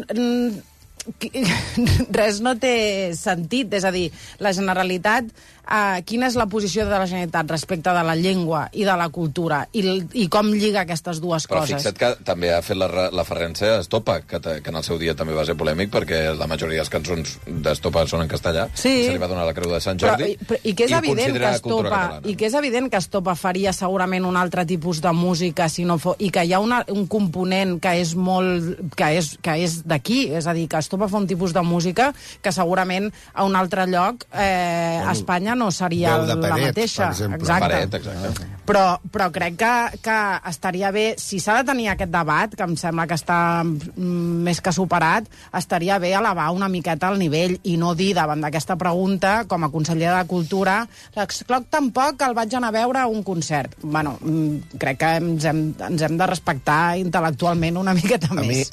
res no té sentit. És a dir, la Generalitat, quina és la posició de la Generalitat respecte de la llengua i de la cultura i com lliga aquestes dues coses? Però fixa't que també ha fet la referència a Estopa, que en el seu dia també va ser polèmic, perquè la majoria de les cançons d'Estopa són en castellà, sí. Se li va donar la Creu de Sant Jordi, i que és evident que Estopa faria segurament un altre tipus de música si no fos, i que hi ha un component que és molt que és d'aquí, és a dir, que Estopa fa un tipus de música que segurament a un altre lloc a Espanya no seria la mateixa. Exacte. Però crec que estaria bé, si s'ha de tenir aquest debat, que em sembla que està més que superat, estaria bé elevar una miqueta el nivell i no dir davant d'aquesta pregunta, com a consellera de Cultura, l'excloc tampoc el vaig anar a veure a un concert. Bueno, crec que ens hem de respectar intel·lectualment una miqueta més.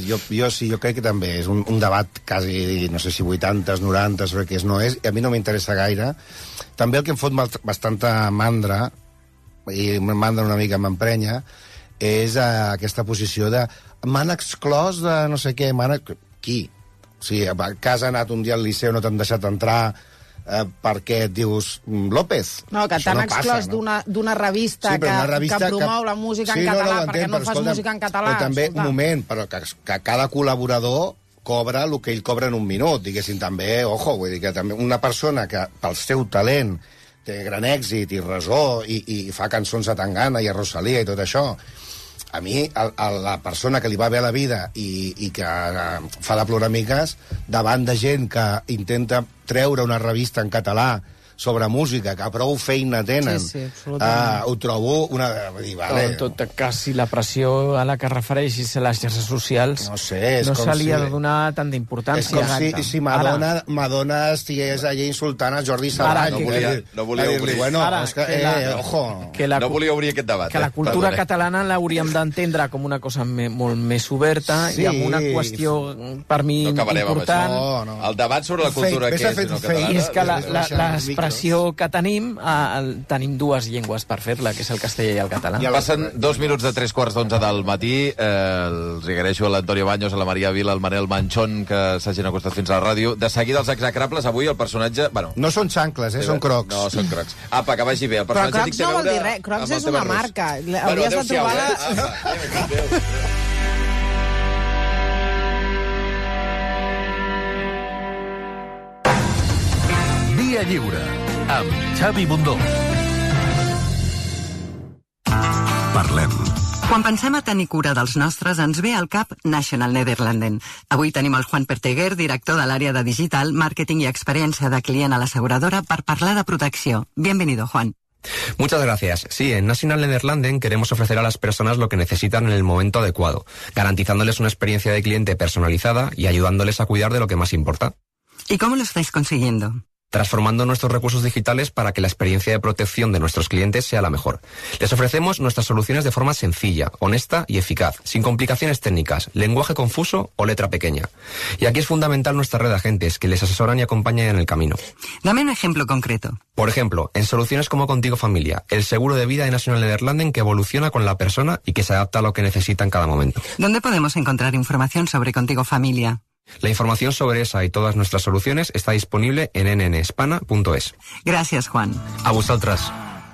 Jo crec que també és un debat quasi, no sé si 80s, 90s, o què és, no és, i a mi no m'interessa gaire. També el que em fot bastanta mandra, i mandra una mica m'emprenya, és aquesta posició de m'han exclòs de no sé què, qui? O sigui, que has anat un dia al Liceu, no t'han deixat entrar perquè et dius López. No, que t'han exclòs d'una revista que promou la música en català perquè no fas música en català. Però també, un moment, però que cada col·laborador cobra el que ell cobra en un minut, diguéssim, també, ojo, vull dir que també una persona que pel seu talent té gran èxit i resó i fa cançons a Tangana i a Rosalía i tot això, a mi, la persona que li va bé a la vida i que fa de ploramiques davant de gent que intenta treure una revista en català sobre música, que prou feina tenen. Sí, absolutament. Ho trobo una... Vale. Tot quasi la pressió a la que refereixis a les xarxes socials no sé, no se li ha de donar tant d'importància. És com si Madonna estigués allà insultant a Jordi Savall. No volia obrir. Bueno, ojo. No volia obrir aquest debat. Que la cultura catalana l'hauríem d'entendre com una cosa molt més oberta i amb una qüestió, per mi, important. El debat sobre la cultura que és catalana... I és que l'expressió que tenim dues llengües per fer-la, que és el castellà i el català. Ja passen 2 minuts de 3:15 del matí. Els agraeixo a l'Antonio Baños, a la Maria Vila, al Manel Manchón, que s'hagin acostat fins a la ràdio. De seguida, els execrables, avui el personatge... No són xancles, són crocs. No, són crocs. Apa, que vagi bé. El però crocs no vol dir res. Crocs és una marca. Hauries de trobar-la... Via Lliure, amb Xavi Bundó. Parlem. Quan pensem a tenir cura dels nostres, ens ve al cap National Nederlanden. Avui tenim el Juan Perteguer, director de l'àrea de Digital, Màrqueting i Experiència de Client a l'asseguradora, per parlar de protecció. Bienvenido, Juan. Muchas gracias. Sí, en National Nederlanden queremos ofrecer a las personas lo que necesitan en el momento adecuado, garantizándoles una experiencia de cliente personalizada y ayudándoles a cuidar de lo que más importa. ¿Y cómo lo estáis consiguiendo? Transformando nuestros recursos digitales para que la experiencia de protección de nuestros clientes sea la mejor. Les ofrecemos nuestras soluciones de forma sencilla, honesta y eficaz, sin complicaciones técnicas, lenguaje confuso o letra pequeña. Y aquí es fundamental nuestra red de agentes que les asesoran y acompañan en el camino. Dame un ejemplo concreto. Por ejemplo, en soluciones como Contigo Familia, el seguro de vida de National Nederlanden que evoluciona con la persona y que se adapta a lo que necesita en cada momento. ¿Dónde podemos encontrar información sobre Contigo Familia? La información sobre esa y todas nuestras soluciones está disponible en nnspana.es. Gràcies, Juan. A vosaltres.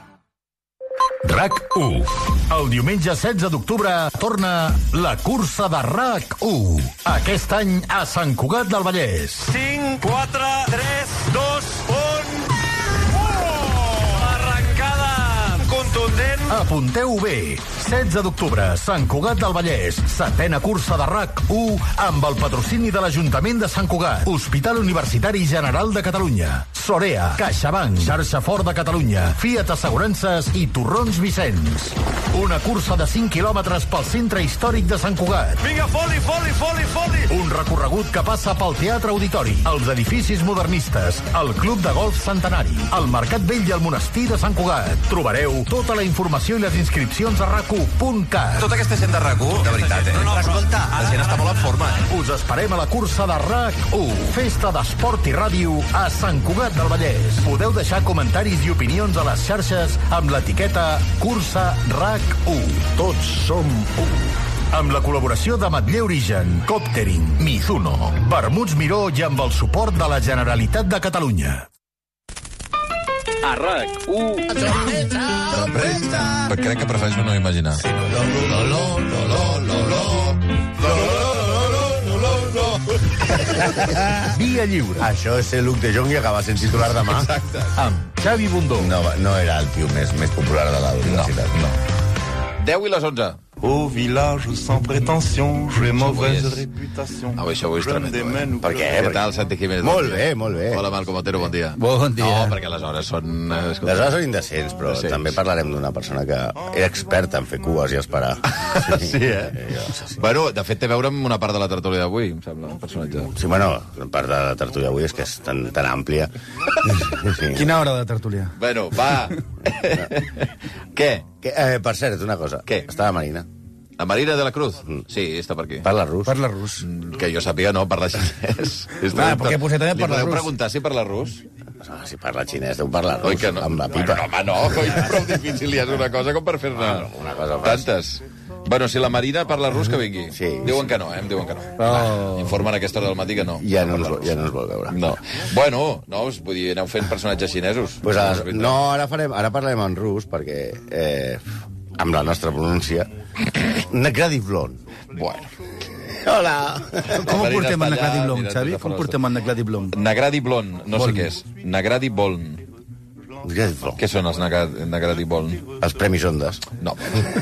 RAC1. El diumenge 16 d'octubre torna la cursa de RAC1. Aquest any a Sant Cugat del Vallès. 5, 4, 3, 2, 1... Arrencada contundent Apunteu bé. 16 d'octubre, Sant Cugat del Vallès. 7ª cursa de RAC1 amb el patrocini de l'Ajuntament de Sant Cugat. Hospital Universitari General de Catalunya. Sorea, CaixaBank, Xarxa Fort de Catalunya, Fiat Assegurances i Torrons Vicenç. Una cursa de 5 quilòmetres pel centre històric de Sant Cugat. Vinga, foli! Un recorregut que passa pel Teatre Auditori, els edificis modernistes, el Club de Golf Centenari, el Mercat Vell i el Monestir de Sant Cugat. Trobareu tota la informació i les inscripcions a rac1.cat. Tota aquesta gent de RAC1, de veritat, escolta, la gent està molt en forma, Us esperem a la cursa de RAC1, festa d'esport i ràdio a Sant Cugat del Vallès. Podeu deixar comentaris i opinions a les xarxes amb l'etiqueta Cursa RAC1. Tots som u. Amb la col·laboració de Matller Origen, Coptering, Mizuno, Vermuts Miró i amb el suport de la Generalitat de Catalunya. A RAC1... Crec que prefereixo no imaginar. Via lliure. Això és ser Luc de Jong i acabar sent titular demà. Exacte. Amb Xavi Bundó. No era el tio més popular de la universitat. No. 10 i les 11. Au village sans prétention, j'ai mauvaise réputation. Això avui és tremendo, Per què? Què tal, Santi Jiménez? Molt bé. Hola, Malcom Otero, bon dia. Bon dia. No, perquè les hores són... Les hores són indecents, però també parlarem d'una persona que era experta en fer cues i esperar. Sí, Bueno, de fet, té a veure amb una part de la tertúlia d'avui, em sembla, un personatge. Sí, bueno, la part de la tertúlia d'avui és que és tan àmplia. Quina hora de tertúlia? Bueno, va. Què? Per cert, una cosa. Què? Està la Marina. La Marina de la Cruz? Sí, està per aquí. Parla rus. Parla rus. Que jo sàpiga, no, parla xinès. Perquè potser també parla rus. Li podeu preguntar si parla rus? No, si parla xinès, deu parlar rus. Oi que no? Amb la pipa. Bueno, home, no, prou difícil ja és una cosa com per fer-ne tantes. Bueno, si la Marina parla rus, que vingui. Sí. Diuen que no, em diuen que no. Informen a aquesta hora del matí que no. Ja no ens vol veure. No. Bueno, vull dir, aneu fent personatges xinesos. No, ara parlarem en rus, perquè amb la nostra pronúncia Nagradi Blon. Bueno. Hola. Com ho portem en Nagradi Blon, Xavi? Com portem en Nagradi Blon? Nagradi Blon, no sé què és. Nagradi Blon. Què són els Nagradi Blon? Els Premis Ondas. No.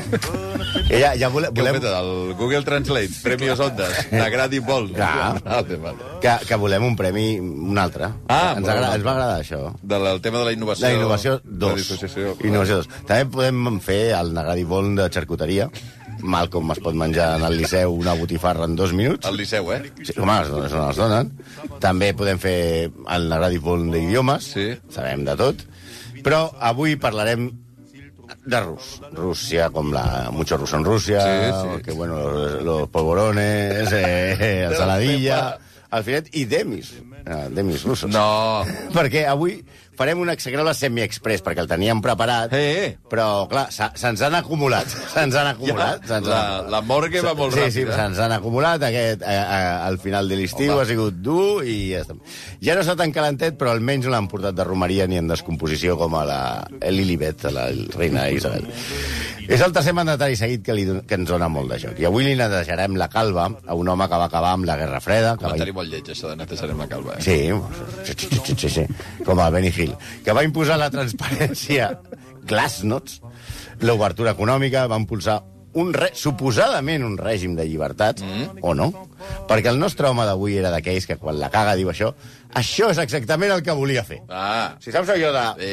Ja volem... Què heu fet? El Google Translate, Premis Ondas, Nagradi Blon. Que volem un premi, un altre. Ens va agradar això. Del tema de la innovació. La innovació 2. Innovació 2. També podem fer el Nagradi Blon de xarcuteria. Malcolm es pot menjar en el Liceu una botifarra en 2 minuts. Al Liceu, Sí, home, els donen. També podem fer el Nagradi Blon d'idiomes. Sí. Sabem de tot. Però avui parlarem de rus. Rússia, com mucho ruso en Rússia, que bueno, los polvorones, el saladilla, el filet i demis russos. No. Perquè avui farem un exagrela semi-express, perquè el teníem preparat, però, clar, se'ns han acumulat. La morgue va molt ràpida. Sí, se'ns han acumulat. Al final de l'estiu ha sigut dur i ja està. Ja no està tan calentet, però almenys no l'han portat de romeria ni en descomposició com a la Lilibet, la reina Isabel. És el tercer mandatari seguit que ens dona molt de joc. I avui li netejarem la calva a un home que va acabar amb la Guerra Freda. Comentari molt lleig, això de netejarem la calva. Sí, com a Benny Hill. Que va imposar la transparència Glasnost, l'obertura econòmica, va impulsar suposadament un règim de llibertat, o no? Perquè el nostre home d'avui era d'aquells que quan la caga diu això és exactament el que volia fer. Si saps allò de...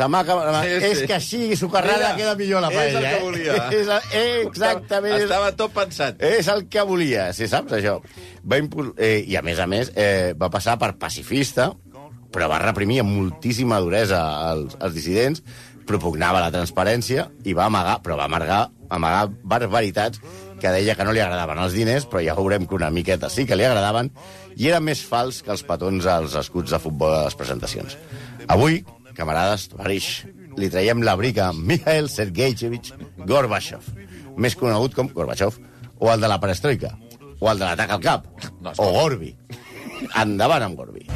És que així, sucarrada, queda millor la paella. És el que volia. Exactament. Estava tot pensat. És el que volia, si saps això. I a més, va passar per pacifista, però va reprimir amb moltíssima duresa els dissidents, propugnava la transparència i va amagar barbaritats que deia que no li agradaven els diners, però ja veurem que una miqueta sí que li agradaven, i era més fals que els petons als escuts de futbol de les presentacions. Avui, camarades, tovarish, li traiem la brica a Mikhail Sergeyevich Gorbachev, més conegut com Gorbachev, o el de la perestroika, o el de l'atac al cap, o Gorbi. Endavant amb Gorbi.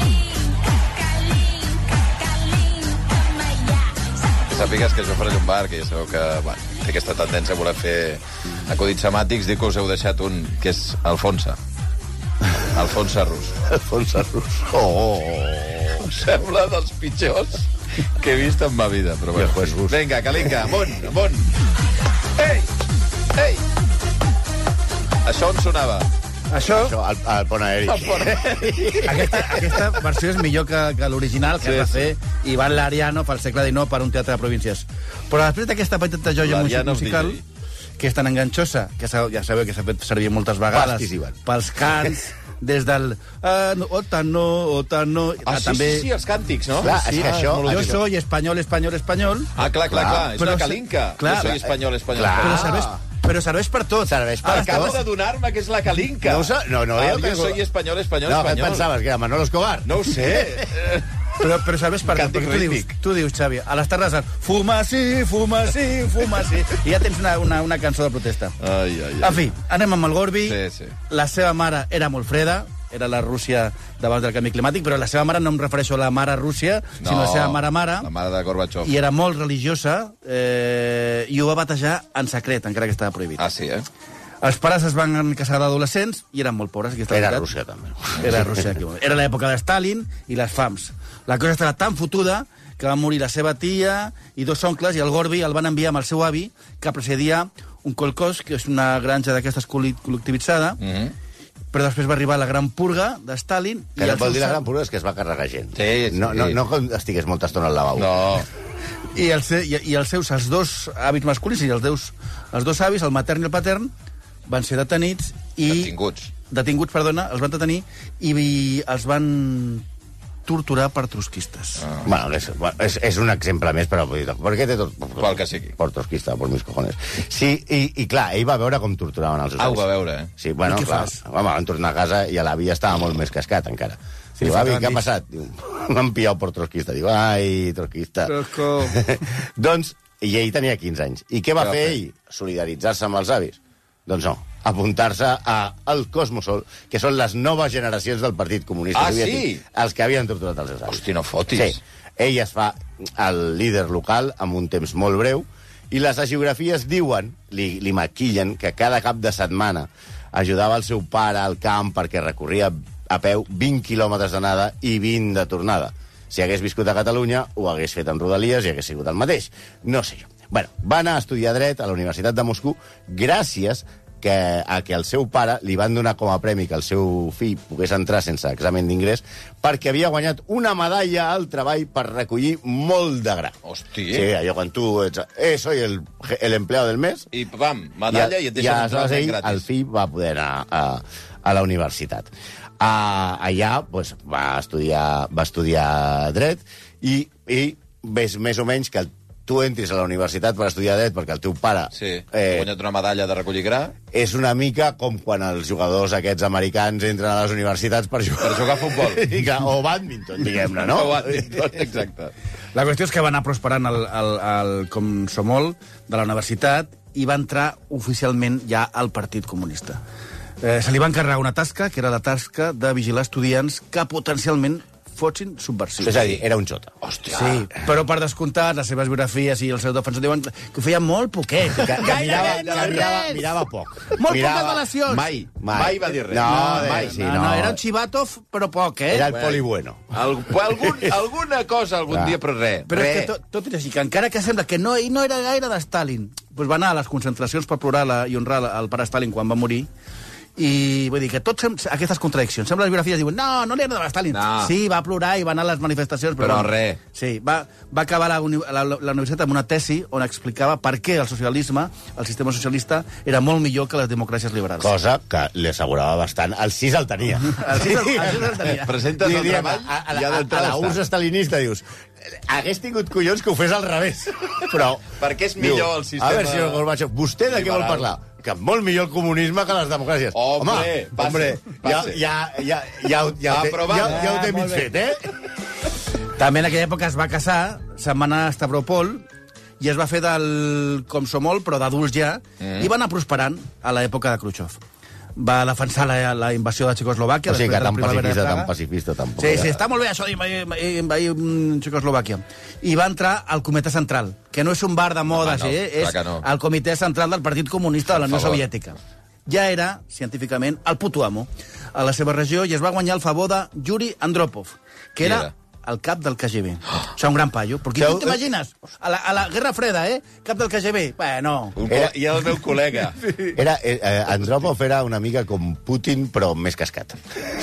Sàpigues que jo faré un bar, que ja sabeu que té aquesta tendència a voler fer acudits semàtics. Dic que us heu deixat un, que és Alfonsa. Alfonsa Rus. Alfonsa Rus. Oh! Em sembla dels pitjors que he vist en ma vida. Però bueno. Vinga, Kalinka, amunt. Ei! Això on sonava? Això el pont aeri. Aquesta versió és millor que l'original, que es va fer Iván Lariano pel segle XIX per un teatre de províncies. Però després d'aquesta petita joia musical, que és tan enganxosa, que ja sabeu que s'ha fet servir moltes vegades pels cants, des del Otano... Sí, els càntics, no? Clar, és que això... Jo soy espanyol. Ah, clar, és la Kalinka. Jo soy espanyol. Però serveix per tot. Acabo de donar-me que és la Kalinka. No, jo soy espanyol. No, què pensaves, que era Manolo Escobar? No ho sé. Però serveix per tot. Tu dius, Xavi, a les tardes, fuma sí. I ja tens una cançó de protesta. En fi, anem amb el Gorbi. Sí. La seva mare era molt freda, era la Rússia davant del canvi climàtic, però la seva mare no em refereixo a la mare Rússia, sinó a la seva mare. La mare de Gorbachev. I era molt religiosa, i ho va batejar en secret, encara que estava prohibit. Ah, sí, Els pares es van casar d'adolescents i eren molt pobres. Era Rússia, també. Era Rússia. Era l'època de Stalin i les fams. La cosa estava tan fotuda que va morir la seva tia i 2 oncles, i el Gorbi el van enviar amb el seu avi, que precedia un kolkhoz, que és una granja d'aquestes col·lectivitzada, però després va arribar la Gran Purga de Stalin... Que no vol dir la Gran Purga, és que es va carregar gent. Sí. No que estigués molta estona al lavabo. No. I els 2 avis masculins, i els 2 avis, el matern i el patern, van ser detenits i... Detinguts, els van detenir i els van torturar per trotskistes. Bueno, és un exemple més, però per què té tot... Pel que sigui. Per trotskista, per mis cojones. Sí, i clar, ell va veure com torturaven els seus ho va veure, Sí, bueno, i què fas? Home, van tornar a casa i a l'avi estava molt més cascat, encara. Sí, avi, què ha passat? Diu, m'han pillat per trotskista. Diu, ai, trotskista. Doncs, i ell tenia 15 anys. I què va fer ell? Solidaritzar-se amb els avis? Doncs no, apuntar-se al Cosmosol, que són les noves generacions del Partit Comunista Soviètic. Els que havien torturat els seus avis. Hosti, no fotis. Sí. Ell es fa el líder local amb un temps molt breu, i les hagiografies diuen, li maquillen, que cada cap de setmana ajudava el seu pare al camp perquè recorria a peu 20 quilòmetres d'anada i 20 de tornada. Si hagués viscut a Catalunya, ho hagués fet en Rodalies i hagués sigut el mateix. No sé jo. Bueno, va anar a estudiar dret a la Universitat de Moscou gràcies a que el seu pare li van donar com a premi que el seu fill pogués entrar sense examen d'ingrés perquè havia guanyat una medalla al treball per recollir molt de gra. Hosti. Sí, allò quan tu ets... soy el empleado del mes. I pam, medalla i et deixen entrar gratis. El fill va poder anar a la universitat. Allà pues, va estudiar dret i ves més o menys que tu entris a la universitat per estudiar dret perquè el teu pare... Sí, ha guanyat una medalla de recollir gra. És una mica com quan els jugadors aquests americans entren a les universitats per jugar a futbol. O bàdminton, diguem-ne, no? O bàdminton, exacte. La qüestió és que va anar prosperant el Komsomol de la universitat i va entrar oficialment ja al Partit Comunista. Se li va encarregar una tasca, que era la tasca de vigilar estudiants que potencialment fossin subversius. És a dir, era un xota. Hòstia. Sí, però per descomptar, les seves biografies i els seus defensors diuen que ho feia molt poquet. Que mirava poc. Molt poques relacions. Mai va dir res. No, era un Chivatov, però poc, Era el poli bueno. Alguna cosa algun dia, però res. Però és que tot és així, que encara que sembla que no era gaire de Stalin, doncs va anar a les concentracions per plorar i honrar el pare Stalin quan va morir. I vull dir que tots aquestes contradiccions. Sembla les biografies diuen, no li agradava Stalin. No. Sí, va plorar i va anar a les manifestacions. Però res. Sí, va acabar la universitat amb una tesi on explicava per què el socialisme, el sistema socialista, era molt millor que les democràcies liberals. Cosa que li assegurava bastant. El 6 el tenia. El 6 el tenia. Presentes el treball a la URSS estalinista, dius, hagués tingut collons que ho fes al revés. Però... Per què és millor el sistema... A veure, senyor Gorbachev, vostè de què vol parlar? Que molt millor el comunisme que les democràcies. Hombre, ja ho té mig fet, També en aquella època es va casar, se'n va anar a Stavropol, i es va fer del Komsomol, però d'adults ja, i va anar prosperant a l'època de Khrushchev. Va defensar la invasió de Txecoslovàquia. O sigui que tan pacifista tampoc. Sí, està molt bé això d'invair Txecoslovàquia. I va entrar al Comitè Central, que no és un bar de moda, és el Comitè Central del Partit Comunista de la Unió Soviètica. Ja era, científicament, el puto amo a la seva regió i es va guanyar el favor de Yuri Andropov, que era el cap del KGB. O sigui, un gran paio. Perquè tu t'imagines? A la Guerra Freda, cap del KGB. Bueno. I el meu col·lega. Andropov era una mica com Putin, però més cascat.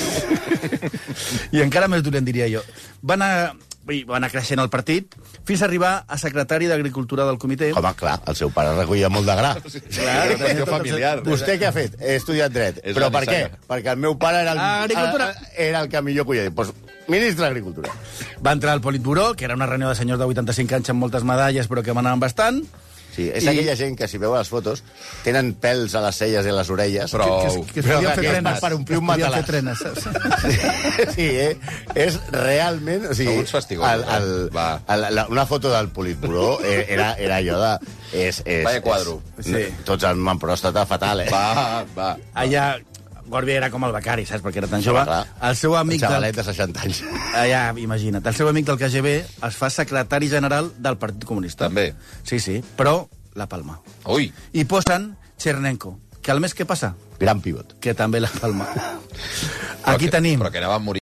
I encara més dolent, diria jo. Va anar creixent el partit fins a arribar a secretari d'Agricultura del comitè. Home, clar, el seu pare recollia molt de gra. Clar, familiar. Vostè què ha fet? He estudiat dret. Però per què? Perquè el meu pare era el que millor collia. Doncs ministre d'Agricultura. Va entrar al Politburó, que era una reunió de senyors de 85 anys amb moltes medalles, però que manaven bastant. Sí, és aquella gent que, si veu les fotos, tenen pèls a les celles i a les orelles. Que es podien fer trenes. Per omplir un matalàs. Sí, és realment... O sigui, una foto del Politburó era allò de... Vaya quadro. Tots amb pròstata fatal, Va. Allà... Gorbi era com el becari, saps? Perquè era tan jove. El seu amic... Un xavalet de 60 anys. Ja, imagina't. El seu amic del KGB es fa secretari general del Partit Comunista. També? Sí, però la palma. Ui! I posen Chernenko, que al mes què passa? Gran pivot. Que també la palma. Aquí tenim... Però que anava a morir.